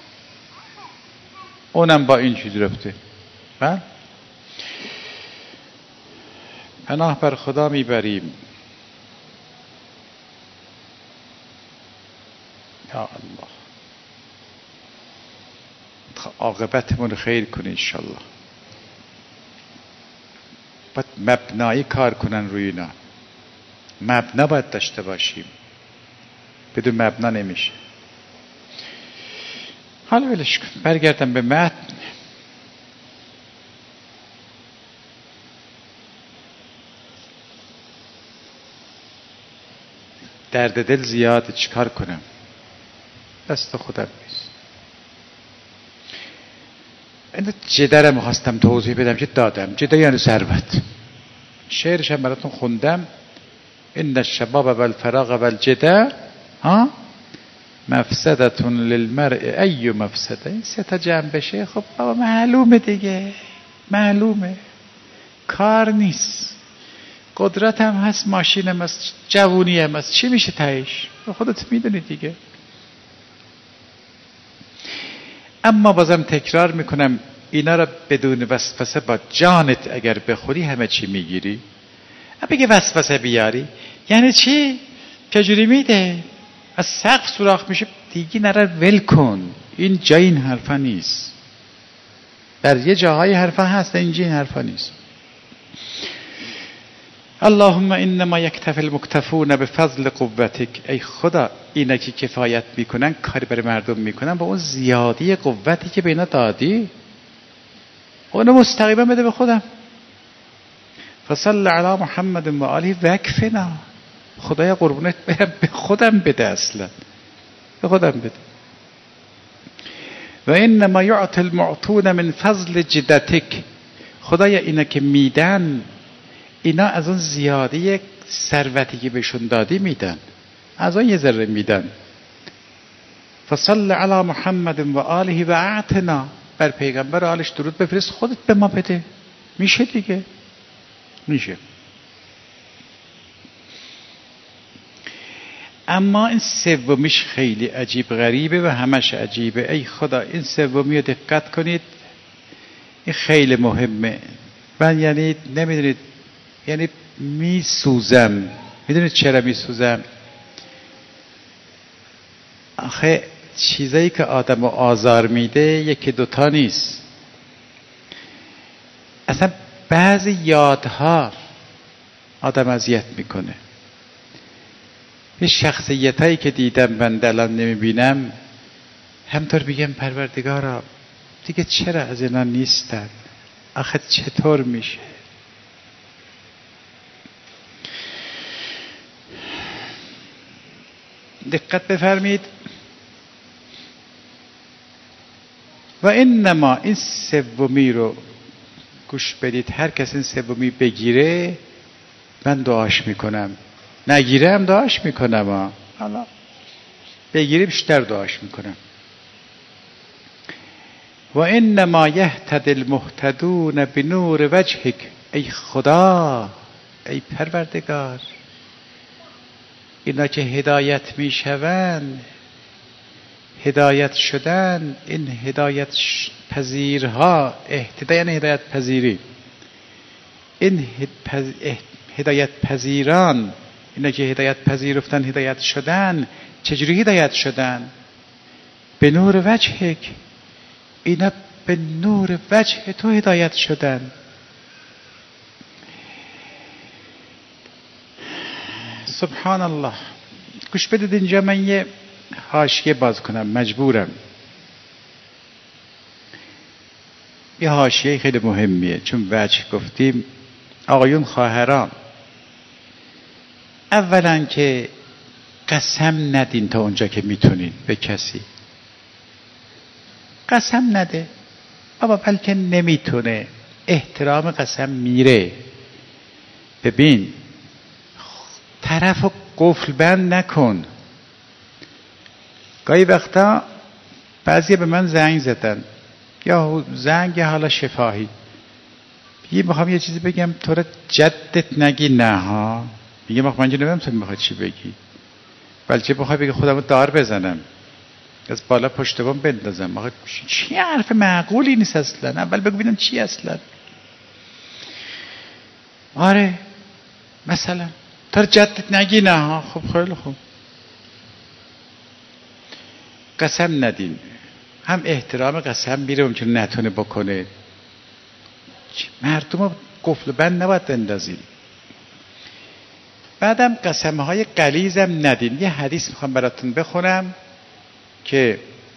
اونم با این چیز رفته. پناه بر خدا میبریم. یا الله عاقبتمون خیر کنه انشالله. باید مبنایی کار کنن روی اینا، مبنا باید داشته باشیم، بدون مبنا نمیشه. حالا ولش کن، برگردم به متن. درد دل زیاده، چیکار کنم؟ دست خودم نیست. این جده رو میخواستم توضیح بدم که دادم. جده یعنی ثروت. شعرش هم براتون خوندم. ان الشباب والفراغ والجده مفسدتون للمرء ای مفسده. این 3 تا جمع بشه خب بابا معلومه دیگه، معلومه، کار نیست، قدرت هم هست، ماشین هم هست، جوونی هم هست، چی میشه تهش؟ خودت میدونی دیگه. اما بازم تکرار میکنم، اینا را بدون وسوسه با جانت اگر بخوری همه چی میگیری. بگه وسوسه بیاری یعنی چی؟ چجوری میده؟ از سقف سوراخ میشه دیگه، نره ول کن، این جای این حرفا نیست. در یه جاهای حرفا هست، اینجا این حرفا نیست. اللهم انما یکتفی المکتفون بفضل قوتک. ای خدا اینا که کفایت میکنن، کاری برای مردم میکنن، با اون زیادی قوتی که به اینا دادی اونو مستقیما بده به خودم. فصل علی محمد و آله و اکفنا. خدایا قربونت برم، به خودم بده، اصلا به خودم بده. و انما یعطی المعطون من فضل جدتک. خدایا اینا که میدن، اینا از اون زیادی ثروتی که بهشون دادی میدن، از اون یه ذره میدن. فصل علی محمد و آله و اعتنا. بر پیغمبر و آلش درود بفرست، خودت به ما بده. میشه دیگه، میشه. اما این سومیش خیلی عجیب غریبه و همش عجیبه. ای خدا این سومی رو دقت کنید، این خیلی مهمه. من یعنی نمیدونید، یعنی میسوزم. میدونید چرا میسوزم؟ آخه چیزایی که آدمو آزار میده 1 2 تا نیست. اصلا بعضی یادها آدم اذیت میکنه. یه شخصیتایی که دیدم بنده الان نمیبینم، همطور میگم پروردگارا دیگه چرا از اینا نیستن؟ آخه چطور میشه؟ دقت بفرمید. و انما این سومی رو گوش بدید، هر کس این سومی بگیره من دعاش میکنم. نگیره هم دعاش میکنم، حالا بگیری بیشتر دعاش میکنم. و انما یهتدی المهتدون بنور وجهک. ای خدا، ای پروردگار، اینا که هدایت میشوند، هدایت شدن، این هدایت پذیرها، اهتدای یعنی هدایت پذیری، این هدایت پذیران، اینا که هدایت پذیرفتن، هدایت شدن، چجوری هدایت شدن؟ به نور وجهک، اینا به نور وجه تو هدایت شدن. سبحان الله. گوش بدید، اینجا من یه حاشیه باز کنم، مجبورم. یه حاشیه خیلی مهمیه، چون وجه گفتیم. آقایون خواهران، اولا که قسم ندین تا اونجا که میتونین به کسی. قسم نده بابا، بلکه نمیتونه، احترام قسم میره. ببین، طرفو قفل بند نکن. گاهی وقتا بعضی به من زنگ زدن، یا زنگ یا حالا شفاهی، میخوام یه چیزی بگم، تو را جدت نگی نه ها. میگه من نمیدونم تو میخواد چی بگی، بلکه بخوای بگی خودمو دار بزنم، از بالا پشت بام بندازم. آخه چی حرف معقولی نیست اصلا. اول بگو ببینم چی اصلا. آره مثلا تو را جدت نگی نه ها. خب خیلی خوب، قسم ندین. هم احترام قسم میره، ممکنه نتونه بکنه. مردم رو قفل بند نباید بندازین. بعدم قسمهای غلیظم ندین. یه حدیث میخوام براتون بخونم که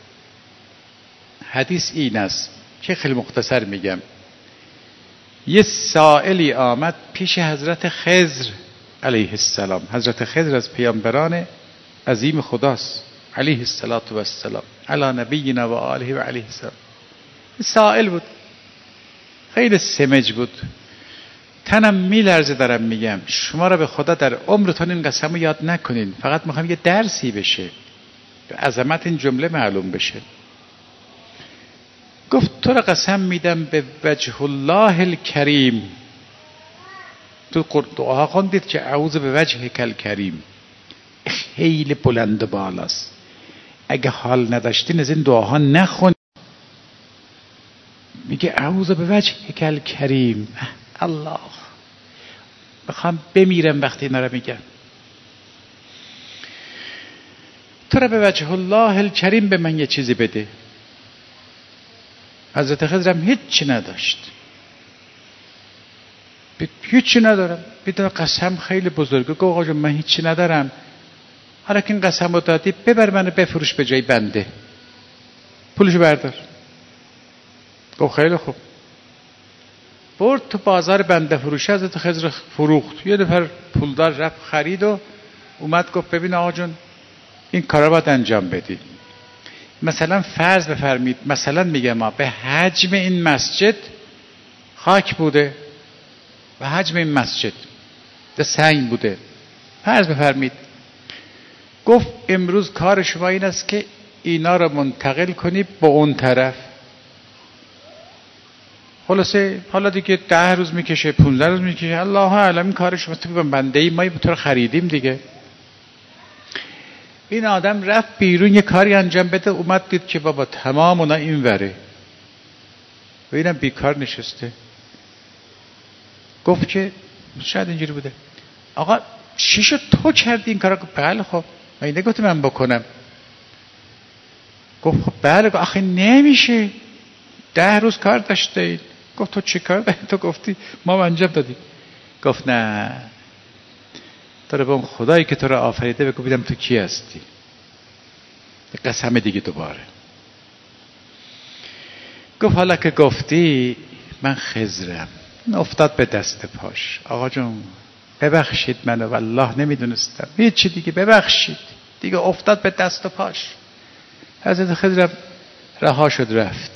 حدیث این است که خیلی مختصر میگم. یه سائلی آمد پیش حضرت خضر علیه السلام. حضرت خضر از پیامبران عظیم خداست علیه السلام، علی نبینا و آله و علیه السلام. سائل بود، خیلی سمج بود. تنم میلرزه دارم میگم. شما را به خدا در عمرتون این قسم رو یاد نکنین، فقط میخوام یه درسی بشه، عظمت این جمله معلوم بشه. گفت تو را قسم میدم به وجه الله الکریم. تو دعا خوندید که اعوذ به وجهک الکریم، خیلی بلند و بالاست. اگه حال نداشتین از این دعاها نخون. میگه اعوذ به وجهک الکریم. الله، میخوام بمیرم وقتی اینا رو میگم. تو را به وجه الله الکریم به من یه چیزی بده. حضرت خضرم هیچی نداشت، هیچی ندارم. بیدار قسم خیلی بزرگه. گفت آقا جون من هیچی ندارم، حالا که این قسم رو دادی ببر منو بفروش به جای بنده، پولشو بردار. گفت خیلی خوب. برد تو بازار بنده فروشی، حضرت خضر فروخت. یه نفر پولدار رفت خرید و اومد گفت ببین آقا جون این کارا باید انجام بدی. مثلا فرض بفرمید، مثلا میگم ما به حجم این مسجد خاک بوده، به حجم این مسجد ده سنگ بوده، فرض بفرمید. گفت امروز کار شما این است که اینا رو منتقل کنی به اون طرف. خلاصه حالا دیگه 10 روز میکشه، 15 روز میکشه، الله اعلم. این کار شما، تو بنده ای، ما تو رو خریدیم دیگه. این آدم رفت بیرون یه کاری انجام بده، اومد دید که بابا تمام اونا این وره و اینم بیکار نشسته. گفت که شاید اینجوری بوده. آقا چی شد تو کردی این کارا؟ بله خب من نگفتی من بکنم. گفت خب بله. آخه نمیشه، 10 روز کار داشته اید. گفت تو چی کار داری؟ تو گفتی ما انجام دادیم. گفت نه، تو رو به اون خدایی که تو رو آفریده بگو بیدم تو کی هستی. قسم دیگه دوباره. گفت حالا که گفتی من خضرم. افتاد به دست پاش. آقا جون ببخشید منو، والله نمیدونستم، هیچی دیگه، ببخشید دیگه. افتاد به دست و پاش. حضرت خضرم رها شد رفت.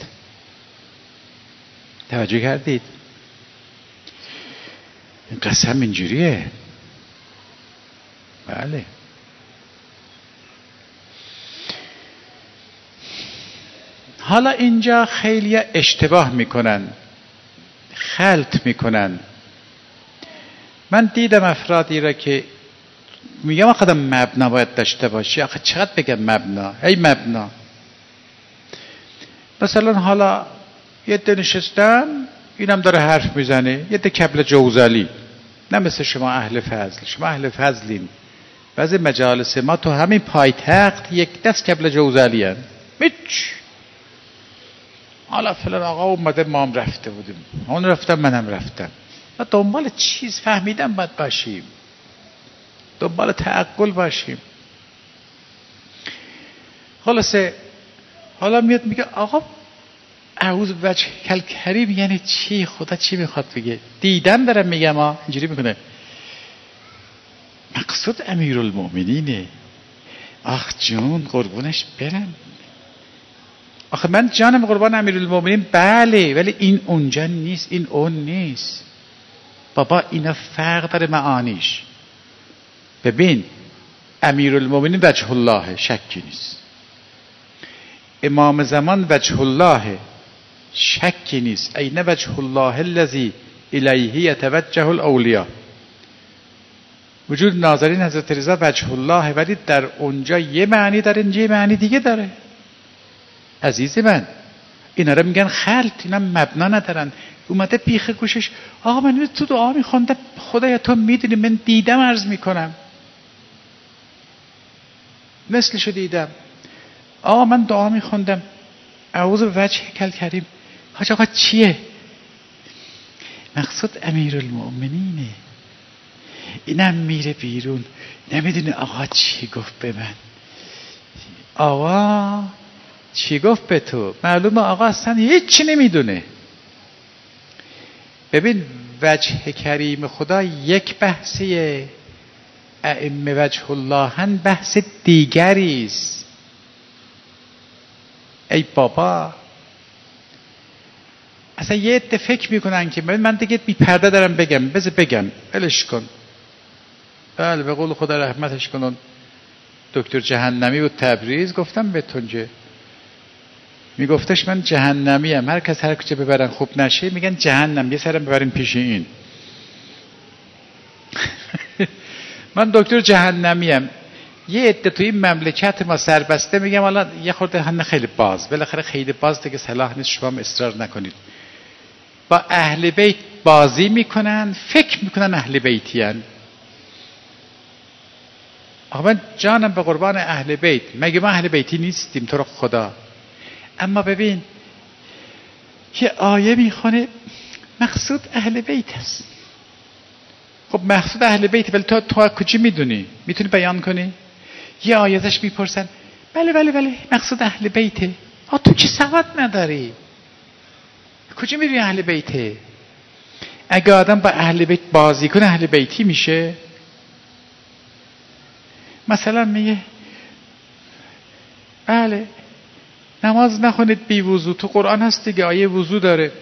توجه کردید؟ این قسم اینجوریه. بله. حالا اینجا خیلی اشتباه میکنن، خلط میکنن. من دیدم افرادی را که میگم آخه مبنا باید داشته باشی. آخه چقدر بگم مبنا؟ ای مبنا. مثلا حالا یه ده نشستن، اینم داره حرف میزنه، یه ده کبل جوزالی، نه مثل شما اهل فضل. شما اهل فضلین. بعضی مجالس ما تو همین پایتخت یک دست کبل جوزالی هست. حالا فلان آقا اومده، ما هم رفته بودیم، اون رفتم منم رفتم. ما دنبال چیز فهمیدن باید باشیم، دنبال تعقل باشیم. خلاصه حالا میاد میگه آقا اعوذ بوجه کل کریم یعنی چی؟ خدا چی میخواد بگه؟ دیدن دارم میگم ها. اینجوری میکنه مقصود امیرالمؤمنینه. آخ جون قربونش برم. آخه من جانم قربان امیرالمؤمنین بله، ولی این اونجا نیست، این اون نیست بابا. اینا فرق داره معانیش. ببین امیرالمؤمنین وجه الله، شکی نیست. امام زمان وجه الله، شکی نیست. این وجه الله الذی الیه یتوجه الاولیاء. وجود ناظرین حضرت رضا وجه الله، ولی در اونجا یه معنی داره، اینجا یه معنی دیگه داره. عزیز من اینا رو میگن خلط، اینا مبنا ندارن. اومده بیخ گوشش آقا من تو دعا میخوندم، خدایا تو میدونی من دیدم، عرض میکنم مثلشو دیدم. آقا من دعا میخوندم اعوذ بوجه کل کریم. حاج آقا چیه؟ مقصود امیرالمؤمنینه. اینم میره بیرون نمیدونه آقا چی گفت به من، آقا چی گفت به تو. معلومه آقا اصلا هیچی نمیدونه. ببین وجه کریم خدا یک بحثیه، ائمه وجه الله هن بحث دیگریست. ای بابا اصلا یه عده فکر میکنن که من دیگه بی پرده دارم بگم، بذار بگم ولش کن. بله به قول خدا رحمتش کنن دکتر جهنمی بود تبریز، گفتم به تونجه میگفتش من جهنمی ام، هر کس هر کجا ببرن خوب نشه میگن جهنم، یه سرم ببرین پیش این. من دکتر جهنمی ام. یه عده توی این مملکت ما سربسته میگم حالا یه خورده هن خیلی باز، بالاخره خیلی باز دیگه صلاح نیست، شما هم اصرار نکنید. با اهل بیت بازی میکنن، فکر میکنن اهل بیتی هن. آقا من جانم به قربان اهل بیت، مگه ما اهل بیتی نیستیم تو رو خدا؟ اما ببین یه آیه میخونه مقصود اهل بیت هست. خب مقصود اهل بیت، ولی تو کجا میدونی؟ میتونی بیان کنی؟ یه آیه ازش میپرسن بله مقصود اهل بیته. تو چه سواد نداری؟ کجا میدونی اهل بیته؟ اگه آدم با اهل بیت بازی کنه اهل بیتی میشه؟ مثلا میگه بله نماز نخونید بی وضو، تو قرآن هست دیگه، آیه وضو داره.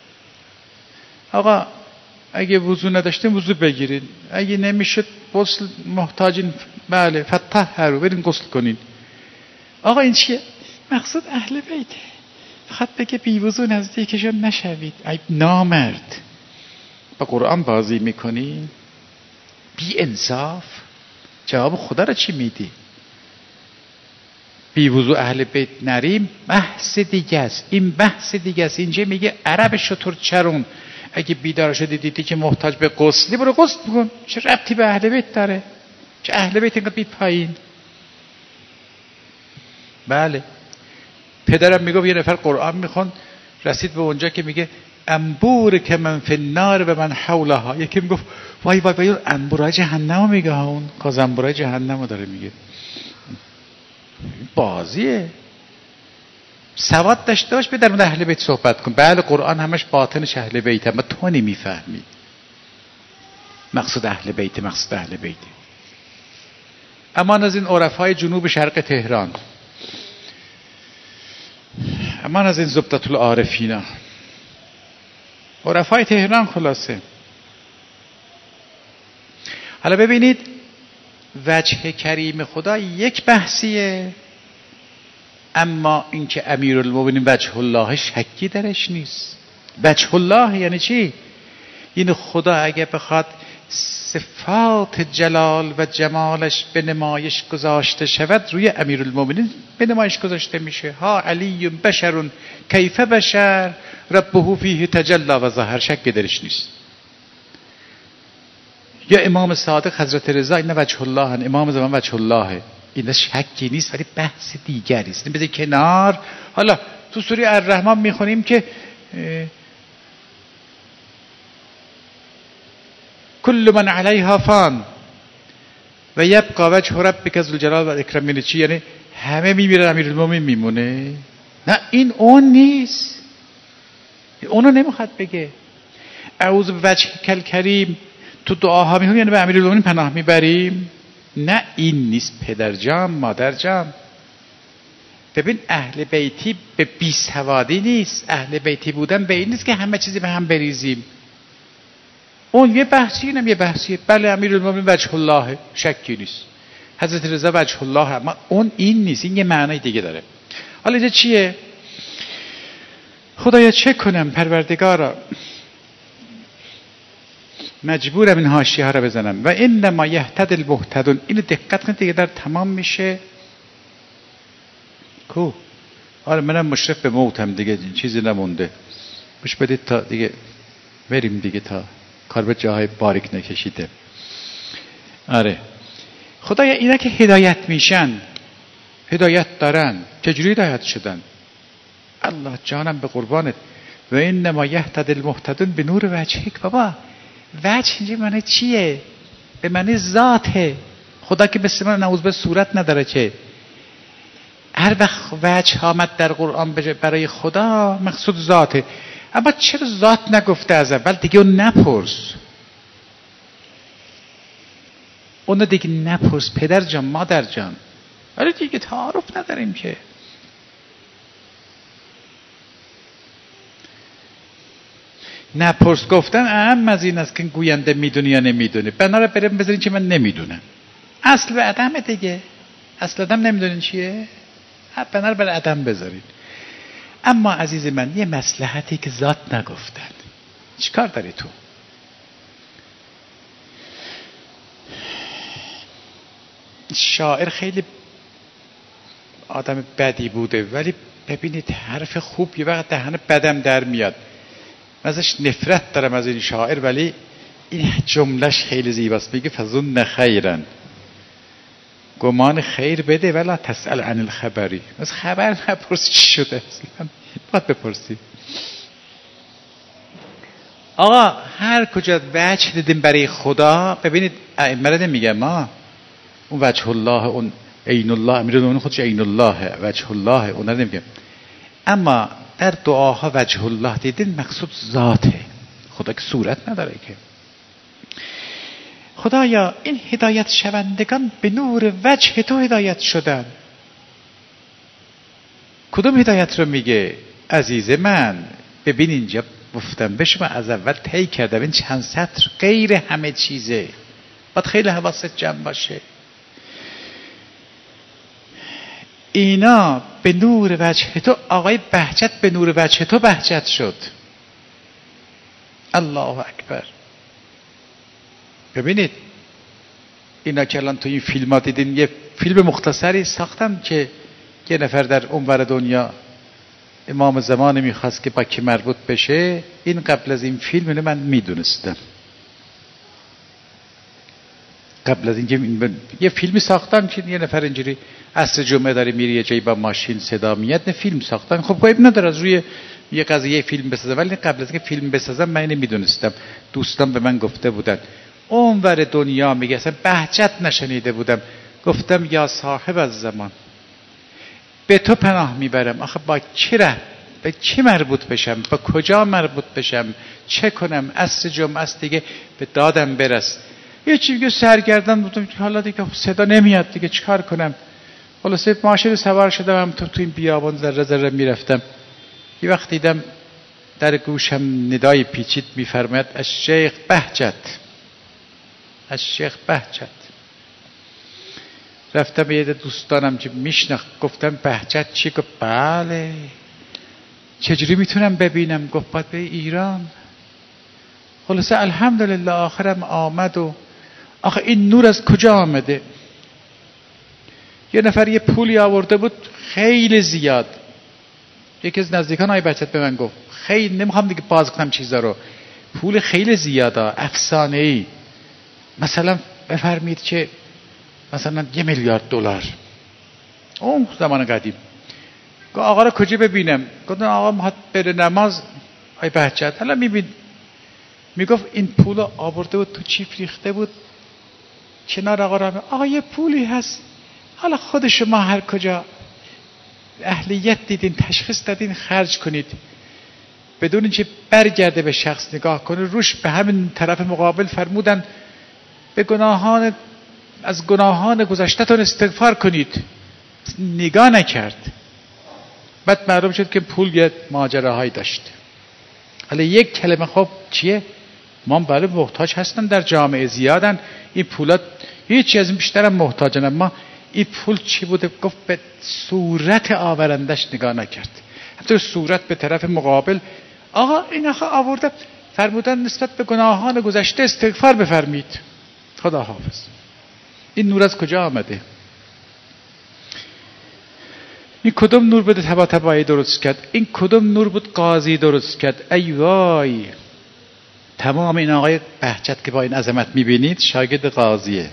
آقا اگه وضو نداشتین وضو بگیرید، اگه نمیشد غسل محتاجین بله فطهروا، برین غسل کنین. آقا این چیه؟ مقصود اهل بیته، فقط بگه بی وضو نزدیکشون نشوید. ای نامرد، با قرآن بازی میکنی؟ بی انصاف. جواب خدا را چی میدی؟ بی وضو اهل بیت نریم بحث دیگه است، این بحث دیگه است. اینجا میگه عرب شطور چرون، اگه بیدار شدی دیدی که محتاج به غسلی برو غسل بکن، چه ربطی به اهل بیت داره؟ چه اهل بیت اینقدر بی پایین؟ بله پدرم میگه یه نفر قرآن میخوند رسید به اونجا که میگه انبور که من فی النار و من حولها. یکی میگفت وای انبورای جهنم میگه، اون کازنبورای جهنم داره میگه. بازیه. سواد داشته باش به در مورد اهل بیت صحبت کن. بله قرآن همش باطنش اهل بیت، اما تو نمیفهمی مقصود اهل بیت، مقصود اهل بیت. امان از این عرفای جنوب شرق تهران، امان از این زبدة العارفین، عرفای تهران. خلاصه حالا ببینید وجه کریم خدا یک بحثیه، اما اینکه امیرالمومنین وجه الله شکی درش نیست. وجه الله یعنی چی؟ یعنی خدا اگه بخواد صفات جلال و جمالش به نمایش گذاشته شود، روی امیرالمومنین به نمایش گذاشته میشه. ها علی بشر کیف بشر ربه فیه تجلی و ظهر، شک درش نیست. یا امام صادق حضرت رضا این وجه الله، امام زمان وجه الله، این شکی نیست، ولی بحث دیگری است. بذار کنار. حالا تو سوره الرحمن میخونیم که کل من علیها فان و یبقى وجه ربک ذو الجلال و الاکرام. یعنی چی؟ یعنی همه میمیرن، امیرالمومنین میمونه؟ نه، این اون نیست، اونو نمیخواد بگه. اعوذ بوجه کل کریم تو دعاها میخونیم یعنی به امیرالمومنین پناه میبریم؟ نه، این نیست پدرجان، مادرجان. ببین اهل بیتی به بیسوادی نیست، اهل بیتی بودن به این نیست که همه چیزی به هم بریزیم. اون یه بحثی، اینم یه بحثیه. بله امیرالمومنین وجه الله، شکی نیست. حضرت رضا وجه الله، اما اون این نیست، این یه معنی دیگه داره. حالا اینجا چیه؟ خدایا چه کنم پروردگارا، مجبورم این حاشیه ها رو بزنم. و انما یهتد المهتدون، اینو دقت کنید دیگه، در تمام میشه. کو آره منم مشرف به موتم دیگه، چیزی نمونده. گوش بدید تا دیگه بریم دیگه، تا کار به جاهای باریک نکشیده. آره خدایا اینا که هدایت میشن، هدایت دارن، چجوری هدایت شدن؟ الله جانم به قربانت. و انما یهتد المهتدون به نور وجهک. بابا وجه اینجا معنی چیه؟ به معنی ذاته. خدا که به من نعوذ به صورت نداره که. هر وقت وجه آمد در قرآن برای خدا مقصود ذاته. اما چرا ذات نگفته از اول؟ دیگه اون نپرس، اونو دیگه نپرس پدر جان مادر جان. آره دیگه تعارف نداریم که. نپرس گفتن اهم از این است که گوینده میدونه یا نمیدونه. بنا رو بریم بذارین که من نمیدونم. اصل به عدم دیگه. اصل عدم نمیدونین چیه؟ بنا رو بر عدم بذارین. اما عزیز من یه مصلحتی که ذات نگفتن، چیکار داری تو؟ شاعر خیلی آدم بدی بوده، ولی ببینید حرف خوب یه وقت دهن بدم در میاد. من ازش نفرت دارم از این شاعر، ولی این جملهش خیلی زیباست. میگه فظن خیرن، گمان خیر بده ولا تسأل عن الخبری. از خبر نپرسی چی شده اصلا، باید بپرسی. آقا هر کجا وجه دیدیم برای خدا، ببینید ائمه نمیگم ما اون وجه الله، اون عین الله، امیرالمومنین خودش عین الله، وجه الله، اون نمیگم. اما در دعاها وجه الله دیدین مقصود ذاته. خدا که صورت نداره که. خدایا این هدایت شوندگان به نور وجه تو هدایت شدن. کدوم هدایت رو میگه؟ عزیز من ببین اینجا گفتم به شما از اول طی کردم این چند سطر غیر همه چیزه، باید خیلی حواست جمع باشه. اینا به نور وجه تو، آقای بهجت به نور وجه تو بهجت شد. الله اکبر. ببینید اینا که الان تو این فیلم ها دیدین، یه فیلم مختصری ساختم که یه نفر در اونور دنیا امام زمان میخواست که با کی مربوط بشه. این قبل از این فیلم اینو من میدونستم. قبل از اینکه یه فیلمی ساختن که یه نفر اینجوری عصر جمعه داره میری یه جایی با ماشین صدا میاد، نه فیلم ساختن. خب عیب نداره از روی یه قضیه فیلم بسازم، ولی قبل از اینکه فیلم بسازم من اینو میدونستم. دوستان به من گفته بودن اونور دنیا، میگه اصلا بهجت نشنیده بودم. گفتم یا صاحب از زمان، به تو پناه میبرم. آخه با کی به کی مربوط بشم؟ با کجا مربوط بشم؟ چه کنم؟ عصر جمعه است دیگه، به دادم برس. یه چیزی سرگردان بودم، حالا دیگه صدا نمیاد دیگه، چیکار کنم؟ خلاصه ماشین سوار شدم، هم تو این بیابان ذره ذره میرفتم. یه وقت دیدم در گوشم ندای پیچید، میفرماید از شیخ بهجت، از شیخ بهجت. رفتم به یه دوستانم که میشناخت گفتم بهجت چی؟ گفت بله. چجوری میتونم ببینم؟ گفت باید به ایران. خلاصه الحمدلله آخرم آمد. و آخه این نور از کجا آمده؟ یه نفر یه پولی آورده بود خیلی زیاد. یکی از نزدیکان آقای بهجت به من گفت، خیلی نمیخوام دیگه باز کنم چیزا رو، پول خیلی زیاده، افسانه‌ای. مثلا بفرمید که مثلا 1 میلیارد دلار اون زمان قدیم. گفت آقا رو کجا ببینم؟ گفتم آقا میخواد بره نماز. آقای بهجت حالا میبین، میگفت این پول آورده بود تو چیپ ریخته بود کنار آقا را. آقا یه پولی هست، حالا خود شما هر کجا اهلیت دیدین، تشخیص دادین، خرج کنید بدون اینکه برگرده به شخص نگاه کنه. روش به همین طرف مقابل فرمودن به از گناهان گذشته‌تون استغفار کنید. نگاه نکرد. بعد معلوم شد که پول یه ماجراهایی داشت. حالا یک کلمه خب چیه؟ ما برای محتاج هستن در جامعه زیادن، این پولات هیچ از این بیشتر هم محتاجن، اما این پول چی بوده؟ گفت به صورت آورندش نگاه نکرد، حتی صورت به طرف مقابل. آقا این آورده، فرمودن نسبت به گناهان گذشته استغفار بفرمید. خدا حافظ. این نور از کجا آمده؟ این کدوم نور بوده طباطبایی درست کرد؟ این کدوم نور بود قاضی درست کرد؟ ای وای، تمام این آقای بهجت که با این عظمت میبینید شاگرد قاضیه.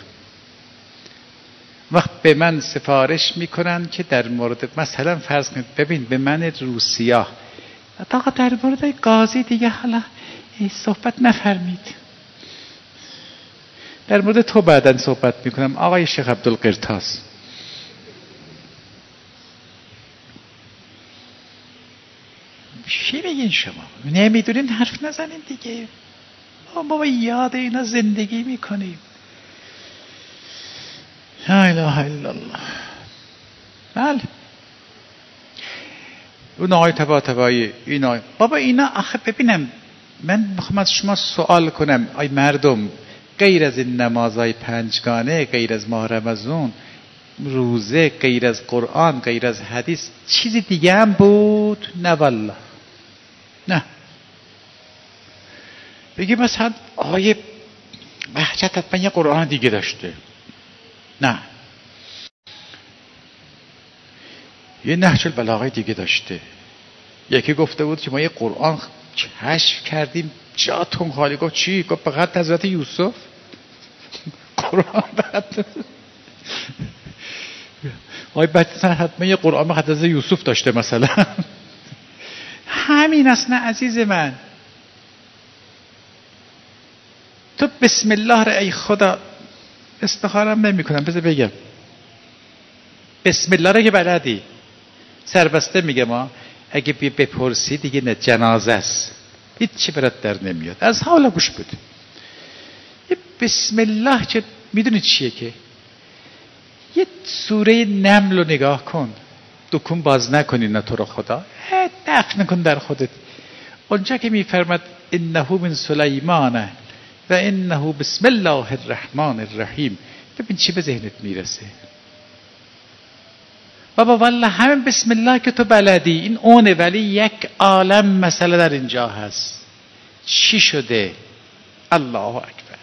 وقت به من سفارش میکنن که در مورد مثلا فرض کنید، ببین به من روسیا، آقا در مورد قاضی دیگه حالا صحبت نفرمید، در مورد تو بعداً صحبت میکنم آقای شیخ عبدالقرطاس. چی بگین شما؟ نمیدونین حرف نزنین دیگه. ما یاد اینا زندگی میکنیم. لا اله الا الله. بله اون آقای طباطبایی، اینا بابا اینا آخه ببینم، من میخوام از شما سوال کنم، ای مردم، غیر از این نمازهای 5گانه، غیر از ماه رمضان، روزه، غیر از قرآن، غیر از حدیث، چیزی دیگه هم بود؟ نه والله نه. بگی مثلا آقای بهجت حتما یه قرآن دیگه داشته. نه، یه نهج البلاغه دیگه داشته. یکی گفته بود که ما یه قرآن کشف کردیم جاتون خالی. گفت چی؟ گفت فقط حضرت یوسف قرآن بعد آقای بهجت حتما یه قرآن حضرت یوسف داشته مثلا. همین است نه عزیز من. تو بسم الله را ای خدا، استخارم نمی کنم، بذار بگم بسم الله را که بلدی سربسته میگه، ما اگه بپرسی دیگه نه، جنازه است، هیچ چی برات در نمیاد. از حالا گوش بده، بسم الله که میدونی چیه؟ که یه سوره نمل رو نگاه کن، دکون باز نکنی نه تو رو خدا، دفن کن در خودت. اونجا که میفرماد انه من سلیمان و انه بسم الله الرحمن الرحیم، ببین چی به ذهنت میرسه. بابا والله همین بسم الله که تو بلدی این اونه، ولی یک عالم مسئله در اینجا هست. چی شده؟ الله اکبر،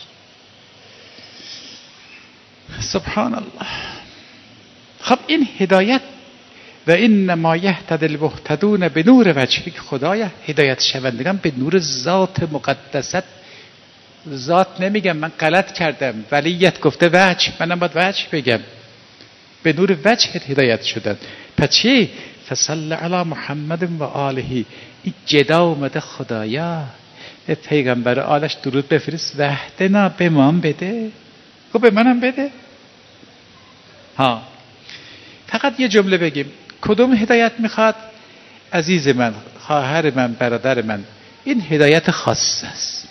سبحان الله. خب این هدایت، و انما یهتدی المهتدون به نور وجهک، خدایا هدایت شوندگان به نور ذات مقدست. ذات نمیگم، من غلط کردم، ولیت گفته وجه، منم باید وجه بگم. به نور وجهت هدایت شدن. پس چی؟ فصل علی محمد و آله. این جدا اومده خدایا به پیغمبر آلش درود بفرست، وحدنا به من بده، گفت به منم بده. ها فقط یه جمله بگیم، کدوم هدایت میخواد؟ عزیز من، خواهر من، برادر من، این هدایت خاص است.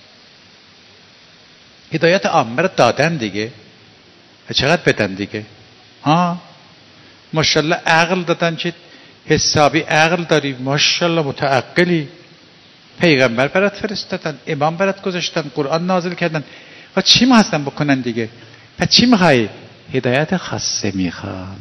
هدایت عامه رو دادن دیگه، چقدر بدن دیگه. ها ماشاءالله عقل دادن که حسابی عقل داری، ماشاءالله متعقلی. پیغمبر برات فرستادن، امام برات گذاشتن، قرآن نازل کردن. و چی ما هستن بکنن دیگه؟ پس چی میخوای؟ هدایت خاصه میخوان.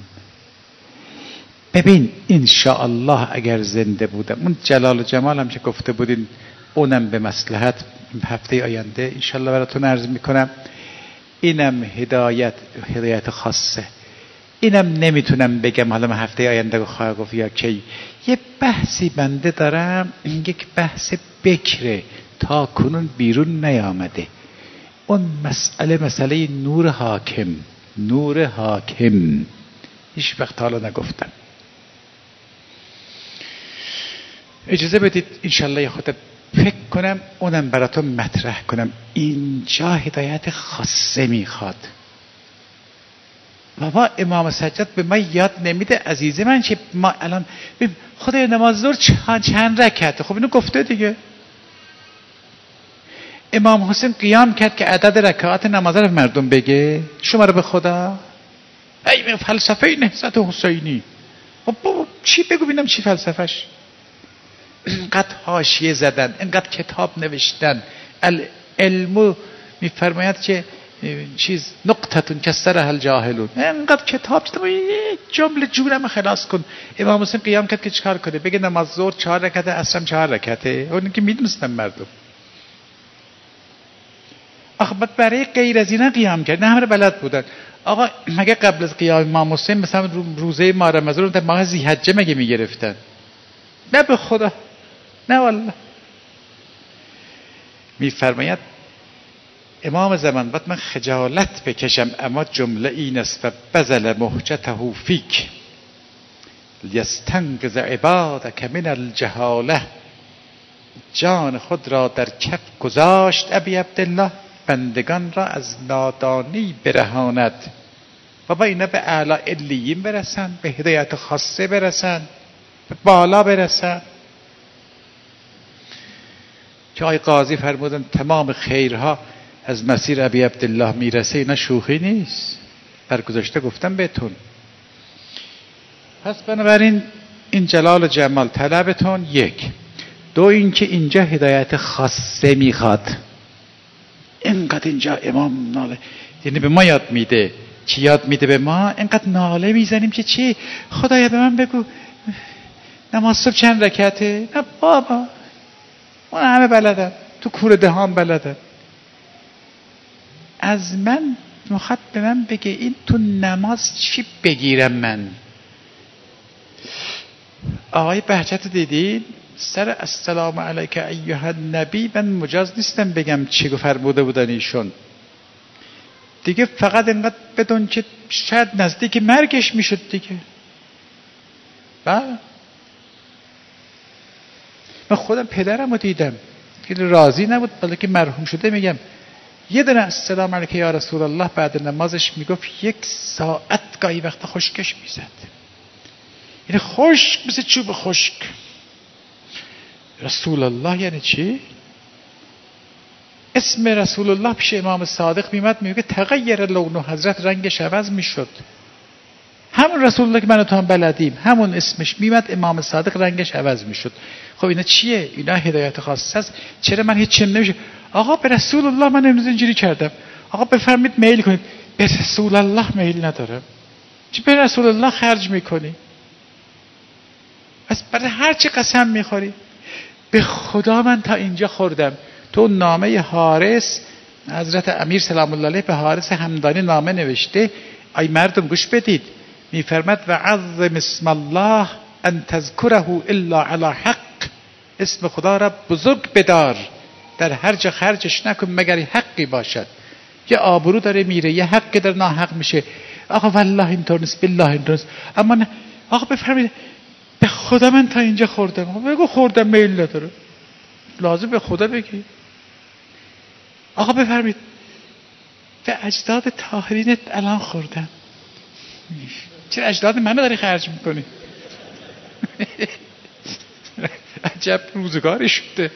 ببین انشاءالله اگر زنده بودم، اون جلال و جمال هم که گفته بودین اونم به مصلحت هفته آینده انشاءالله براتون عرض میکنم. اینم هدایت خاصه. اینم نمیتونم بگم حالا من هفته آینده خواهد گفت یا کی. یه بحثی بنده دارم، این یک بحث بکره تا کنون بیرون نیامده. اون مسئله نور حاکم هیچ وقت حالا نگفتم. اجازه بدید انشالله خودم فکر کنم اونم براتون مطرح کنم. اینجا هدایت خاصه میخواد. بابا امام سجاد به ما یاد نمیده عزیز من که ما الان خدای نماز ظهر چند رکعته؟ خب اینو گفته دیگه. امام حسین قیام کرد که عدد رکعات نماز رو مردم بگه، شما رو به خدا ای فلسفه نهضت حسینی. خب چی بگو ببینم چی فلسفهش؟ اینقدر حاشیه زدن، اینقدر کتاب نوشتن. العلم میفرماید که چیز نقطتون کسرها الجاهلون. اینقدر کتاب جمله جورم خلاص کن. امام حسین قیام کرد که چیکار کنه؟ بگه نماز ظهر 4 رکعته، عصرم 4 رکعته. اون که میدونستن مردم. آخه بعد برای غیر از اینا قیام کرد، نه همه بلد بودن. آقا مگه قبل از قیام امام حسین مثلا روزه ماه رمضان رو در ماه ذی‌حجه مگه میگرفتن؟ نه به خدا، نه والله. میفرماید امام زمان بعد من خجالت بکشم، اما جمله این است: و بذل مهجته فیک لیستنقذ عبادک من الجهاله. جان خود را در کف گذاشت ابی عبدالله، بندگان را از نادانی برهاند. بابا اینا به اعلی علیین برسن، به هدایت خاصه برسن، به بالا برسن. که آقای قاضی فرمودن تمام خیرها از مسیر ابی عبدالله میرسه. اینا شوخی نیست، برگذشته گفتم بهتون. پس بنابراین این جلال و جمال طلبتون 1. 2 اینکه اینجا هدایت خاصه میخواد. اینقدر اینجا امام ناله، یعنی به ما یاد میده. چی یاد میده به ما؟ اینقدر ناله میزنیم که چی؟ خدایا به من بگو نماز صبح چند رکعته؟ نه بابا، اون همه بلدن، تو کوره دهان بلدن. از من میخواد به من بگه این تو نماز چی بگیرم من؟ آقای بهجت دیدین سر السلام علیک ایها النبی من مجاز نیستم بگم چی فرموده بودن ایشون دیگه. فقط اینقدر بدون که شاید نزدیک مرگش میشد دیگه. بله من خودم پدرم رو دیدم که راضی نبود، بلکه مرحوم شده. میگم یه دونه السلام علیک یا رسول الله بعد نمازش میگفت 1 ساعت گاهی وقت خشکش میزد. یعنی خشک مثل چوب خشک. رسول الله یعنی چی؟ اسم رسول الله پیش امام صادق میمد میگه تغییر لون حضرت رنگش عوض میشد. همون رسول الله که من و تو هم بلدیم، همون اسمش میمد امام صادق رنگش عوض میشد. خب اینا چیه؟ اینا هدایت خاصه است. چرا من هیچ چیم نمیشه؟ آقا به رسول الله من امروز اینجوری کردم. آقا بفرمید میل کنید. به رسول الله میل ندارم. چی به رسول الله خرج میکنی؟ پس برای هر چی قسم میخوری؟ به خدا من تا اینجا خوردم. تو نامه حارس حضرت امیر سلام الله علیه به حارس همدانی نامه نوشته. ای مردم گوش بدید، میفرماد و عظم اسم الله ان تذکره الا علی حق. اسم خدا را بزرگ بدار، در هر جا خرجش نکن مگر حقی باشد. یه آبرو داره میره، یه حقی در ناحق میشه. آقا والله اینطور نیست، بالله اینطور نیست. اما نه آقا بفرمایید به خدا من تا اینجا خوردم. آقا بگو خوردم میل نداره، لازم به خدا بگی. آقا بفرمایید به اجداد طاهرینت الان خوردم. چرا اجداد منو داری خرج میکنی؟ عجب روزگاری شده.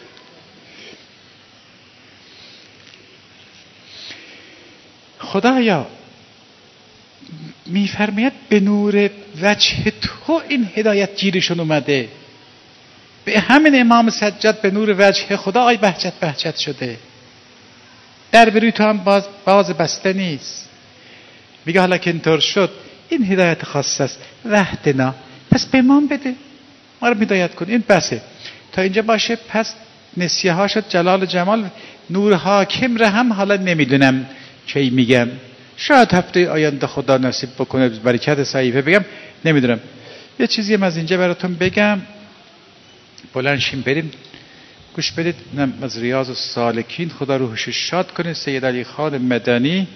خدایا میفرماید به نور وجه تو این هدایت گیرشون اومده. به همین امام سجاد به نور وجه خدا آی بهجت شده. در بروی تو هم باز بسته نیست. میگه حالا که اینطور شد این هدایت خاصه است، وحدنا، پس به ما بده، ما رو هدایت کن، این بسه تا اینجا باشه. پس نسیه ها شد، جلال و جمال. نور حاکم رو هم حالا نمیدونم چی میگم، شاید هفته آینده خدا نصیب بکنه برکت صحیفه بگم، نمیدونم. یه چیزی هم از اینجا براتون بگم، بلند شیم بریم گوش بدید. از ریاض السالکین، خدا روحش شاد کنه، سید علی خان مدنی.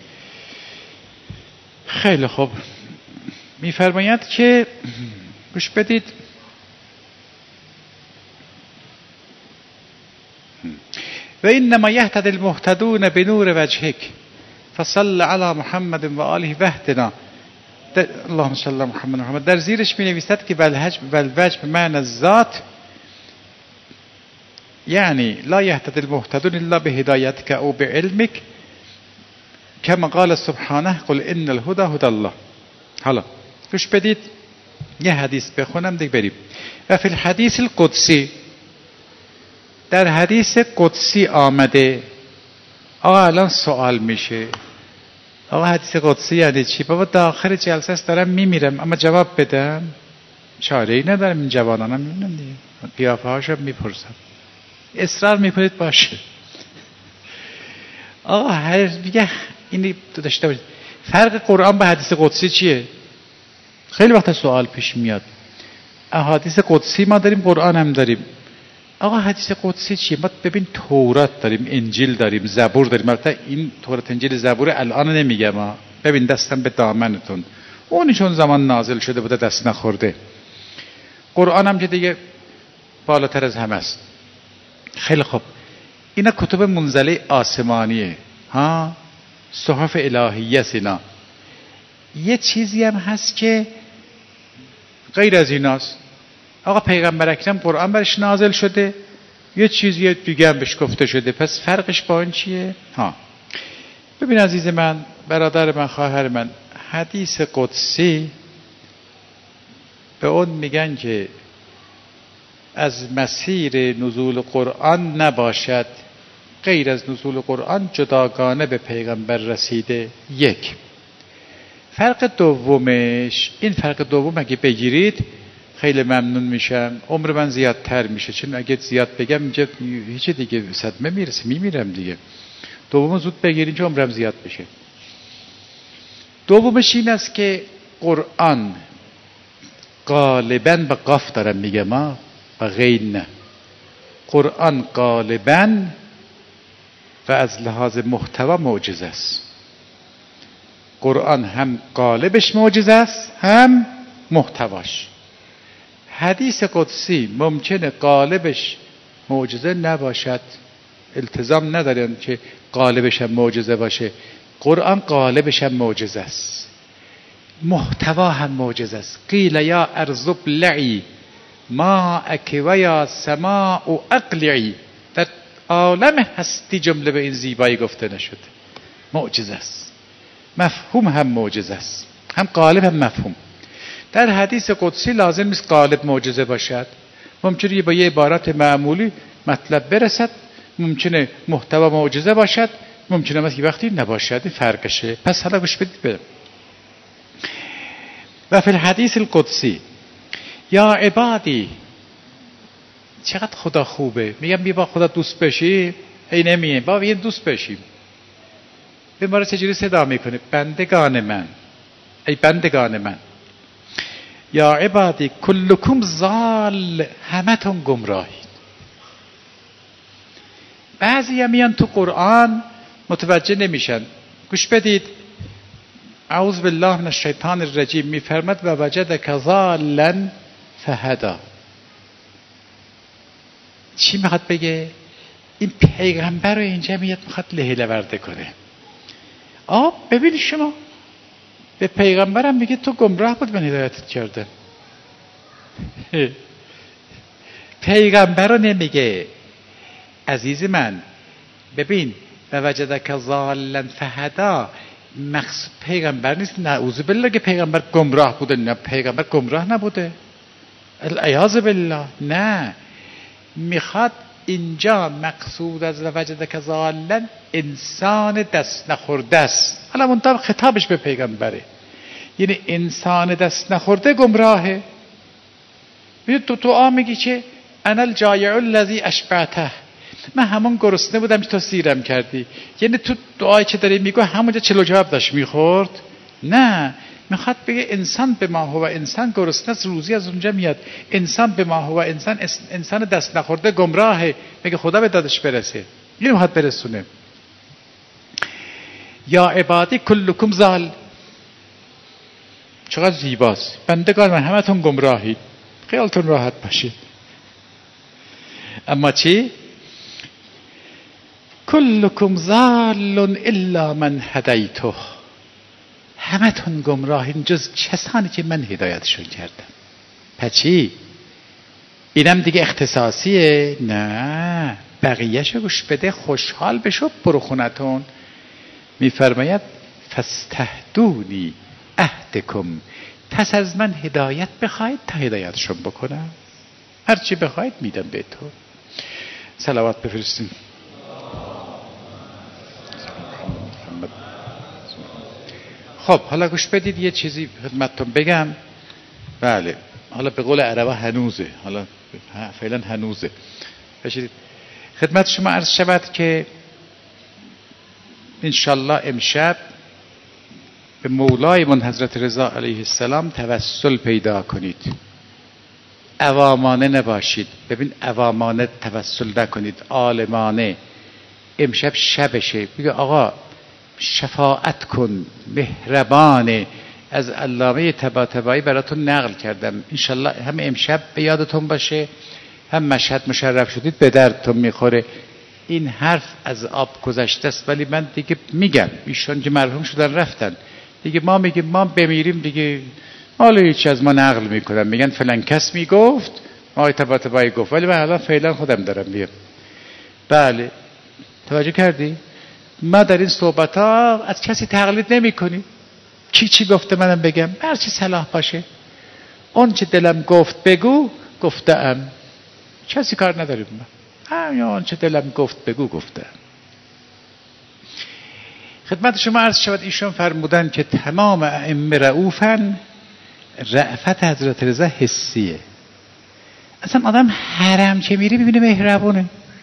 خیلی خوب میفرماید که گوش بدید، و اینما یهتدی المهتدون بنور وجهک فصل علی محمد و آله وحدنا. اللهم صل علی محمد و محمد. در زیرش می نویسد که والوجه بمعنی ذات، یعنی لا یهتدی المهتدون الا بهدایتک او بعلمک، کما قال سبحانه قل ان الهدى هدى الله. حالا گوش بدید یه حدیث بخونم دیگه بریم. و فی الحدیث القدسی، در حدیث قدسی آمده. آقا الان سوال میشه، آقا حدیث قدسی یعنی چی؟ بابا داخل جلسه است دارم میمیرم اما جواب بدم، چاره ای ندارم. این جوانانم میبینم دیگه، قیافه هاشم میپرسم، اصرار میکنید باشه. آقا هر دیگه اینی داشته باشید. فرق قرآن با حدیث قدسی چیه؟ خیلی وقت سوال پیش میاد. احادیث قدسی ما داریم، قرآن هم داریم. آقا حدیث قدسی چیه؟ ما ببین تورات داریم، انجیل داریم، زبور داریم. البته این تورات انجیل زبور الان نمیگم، ببین دستم به دامنتون، اونی چون زمان نازل شده بوده دست نخورده. قرآن هم که دیگه بالاتر از همه است. خیلی خوب، اینا کتب منزله آسمانیه، ها، صحف الهیه اینا. یه چیزی هم هست که غیر از ایناست. آقا پیغمبر اکرم قرآن برش نازل شده، یه چیزی دیگه هم بهش گفته شده، پس فرقش با این چیه؟ ها، ببین عزیز من، برادر من، خواهر من، حدیث قدسی به اون میگن که از مسیر نزول قرآن نباشد، غیر از نزول قرآن جداگانه به پیغمبر رسیده. یک. فرق دومش، این فرق دوم اگه بگیرید خیلی ممنون میشم، عمر من زیادتر میشه، چون اگه زیاد بگم اینجا هیچ دیگه صدمه میرسه، میمیرم دیگه. دوم زود بگیرید چون عمرم زیاد بشه. دومش این است که قرآن غالباً به قاف دارم میگم، ما و غیر نه. قرآن غالباً و از لحاظ محتوا معجزه است. قرآن هم قالبش معجزه است هم محتواش. حدیث قدسی ممکنه قالبش معجزه نباشد، التزام ندارن که قالبش هم معجزه باشه. قرآن قالبش هم معجزه است، محتوا هم معجزه است. قیل یا ارض ابلعی ماءک و یا سماء اقلعی. در عالم هستی جمله به این زیبایی گفته نشده. معجزه است، مفهوم هم معجزه است، هم قالب هم مفهوم. در حدیث قدسی لازم نیست قالب معجزه باشد، ممکنه با یه عبارت معمولی مطلب برسد، ممکنه محتوا معجزه باشد، ممکنه مثل وقتی نباشد. این فرقشه. پس حالا گوش بدید برم. و فی الحدیث القدسی یا عبادی، چقدر خدا خوبه. میگم بیا با خدا دوست بشی، ای نمیه با یه دوست بشیم. به ما رو چجوری صدا میکنه؟ بندگان من، ای بندگان من، یا عبادی کلکم ضال، همتون گمراهید. بعضی هم میان تو قرآن متوجه نمیشن. گوش بدید، اعوذ بالله من الشیطان الرجیم میفرماد و وجدک ضالا فهدا. چی میخواد بگه؟ این پیغمبر رو اینجا میاد میخواد لهله ورده کنه. ببینید شما، به پیغمبرم میگه تو گمراه بود من هدایتت کردم. پیغمبر رو نمیگه. عزیز من ببین، و وجدک ضالا فهدا مقصود پیغمبر نیست. نعوذ بالله که پیغمبر گمراه بوده. نه، پیغمبر گمراه نبوده، العیاذ بالله. نه، میخواد اینجا مقصود از وجدک ضالا انسان دست نخورده است. حالا منتها خطابش به پیغمبره، یعنی انسان دست نخورده گمراهه. تو دعا میگی که انا الجایع الذی اشبعته، من همون گرسنه بودم که تو سیرم کردی. یعنی تو دعایی که داری میگو همونجا چلو جواب داشت میخورد؟ نه، میخواد بگه انسان به ما هو انسان گرسنه است، روزی از اونجا میاد. انسان به ما هو انسان دست نخورده گمراهه، میگه خدا به دادش برسه. اینو میخواد برسونه. یا عبادی کلکم ضال، چقدر زیباست. بندگان من همتون گمراهید، خیالتون راحت باشید. اما چی؟ کلکم ضال الا من هدیته، همتون گمراهین جز کسانی که من هدایتشون کردم. پس چی؟ اینم دیگه اختصاصیه؟ نه، بقیه‌شو گوش بده، خوشحال بشو، برو خونتون. میفرماید فاستهدونی اهدکم، پس از من هدایت بخواید تا هدایتشون بکنم. هرچی بخواید میدم به تو. صلوات بفرستیم. خب حالا گوش بدید، یه چیزی خدمتتون بگم. بله، حالا به قول عربا هنوزه، حالا فعلا هنوزه. بشید خدمت شما عرض شود که انشالله امشب به مولای من حضرت رضا علیه السلام توسل پیدا کنید. عوامانه نباشید. ببین، عوامانه توسل نکنید، عالمانه. امشب شبشه، بگه آقا شفاعت کن، مهربانه. از علامه طباطبایی براتون نقل کردم، انشالله هم امشب به یادتون باشه، هم مشهد مشرف شدید به دردتون میخوره. این حرف از آب گذشته است، ولی من دیگه میگم، ایشون که مرحوم شدن رفتن دیگه، ما میگیم ما بمیریم دیگه، حالا هیچ از ما نقل میکنم، میگن فلان کس میگفت، آقای طباطبایی گفت، ولی من الان فعلا خودم دارم میگم. بله، توجه کردی؟ ما در این صحبت ها از کسی تقلید نمی کنیم. کی چی گفته منم بگم، هر چی صلاح باشه. اون چه دلم گفت بگو گفتم، کسی کار نداریم. من اون چه دلم گفت بگو گفتم. خدمت شما عرض شود ایشون فرمودن که تمام ائمه رؤوفن، رأفت حضرت رضا حسیه. اصلا آدم حرم که میره ببینه مهربونه،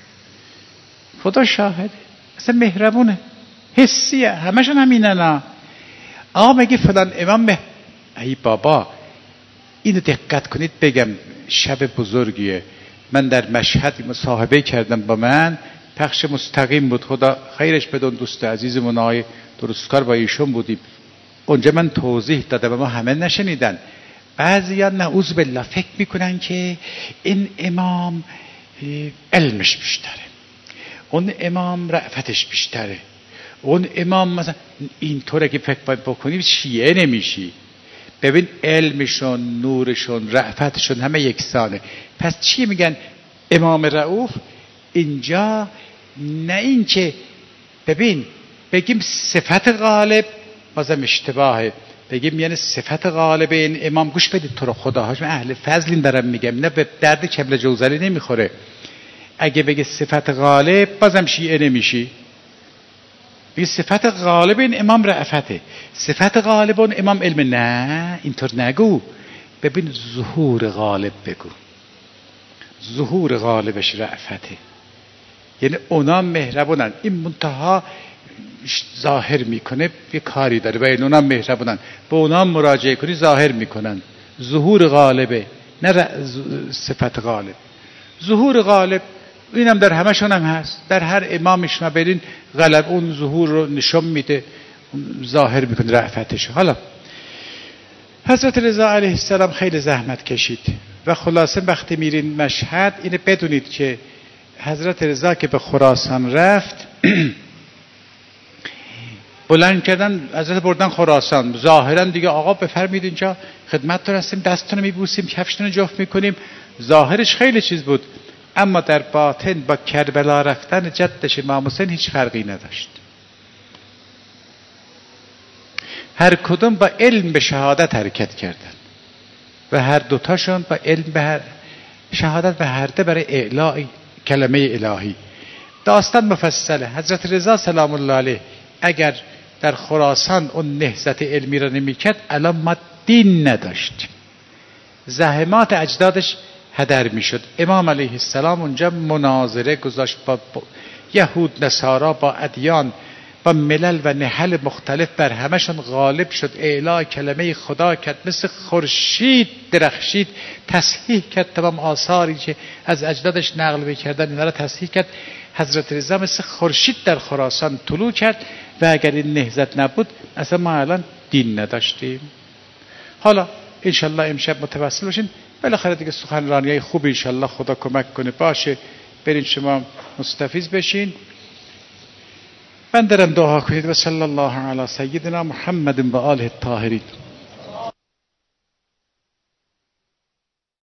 خدا شاهده، اصلا مهربونه، حسیه، همشون همینه. نه آقا میگه فلان امام ای بابا، اینو دقت کنید بگم، شب بزرگیه. من در مشهد مصاحبه کردم با من، پخش مستقیم بود، خدا خیرش بدون، دوست عزیزمون آقای درستکار با ایشون بودیم. اونجا من توضیح دادم، ما همه نشنیدن. بعضیا نعوذ بالله فکر میکنن که این امام علمش بیشتره، اون امام رأفتش بیشتره، اون امام مثلا اینطوره که فکر باید بکنیم شیعه نمیشی. ببین علمشون، نورشون، رأفتشون همه یکسانه. پس چی میگن امام رؤوف اینجا؟ نه این که ببین بگیم صفت غالب بازم اشتباهه، بگیم یعنی صفت غالب این امام. گوش بدید تو رو خداهاش، من اهل فضلین دارم میگم، نه به درد کبل جوزری نمیخوره. اگه بگه صفت غالب بازم شیعه نمیشی. بگه صفت غالب این امام رأفته، صفت غالب اون امام علم. نه اینطور نگو، ببین ظهور غالب بگو، ظهور غالبش رأفته، یعنی اونا مهربونن. این منتها ظاهر میکنه یه کاری داره، باید اونا مهربونن، به اونا مراجعه کنی ظاهر میکنن. ظهور غالبه، نه صفت غالب. ظهور غالب اینم در همشون هم هست، در هر امامش ما برین غالب اون ظهور رو نشون میده، ظاهر میکنه رأفتش. حالا حضرت رضا علیه السلام خیلی زحمت کشید و خلاصه وقتی میرین مشهد اینه بدونید که حضرت رضا که به خراسان رفت بلند کردن، حضرت بردن خراسان. ظاهرا دیگه آقا بفرمید اینجا خدمتتون هستیم، دستتون میبوسیم، کفشتون جفت میکنیم. ظاهرش خیلی چیز بود، اما در باطن با کربلا رفتن جدش امام حسین هیچ فرقی نداشت. هر کدوم با علم به شهادت حرکت کردن و هر دوتاشون با علم به شهادت و هر ده برای اعلاء کلمه الهی. داستان مفصله. حضرت رضا سلام الله علیه اگر در خراسان اون نهضت علمی را نمیکرد الان ما دین نداشتیم، زحمات اجدادش هدر میشد. امام علیه السلام اونجا مناظره گذاشت با یهود نصارا، با ادیان، با ملل و نحل مختلف، بر همشون غالب شد، اعلی کلمه خدا کرد، مثل خورشید درخشید، تصحیح کرد تمام آثاری که از اجدادش نقل میکردن اینا را تصحیح کرد. حضرت رضا مثل خورشید در خراسان طلوع کرد و اگر این نهضت نبود اصلا ما الان دین نداشتیم. حالا انشالله امشب متوسل باشین، بالاخره دیگه سخنرانیای خوب انشالله خدا کمک کنه باشه، برین شما مستفیض بشین. من درم دعا کنید و صلی الله علی سیدنا محمد و آله الطاهرین.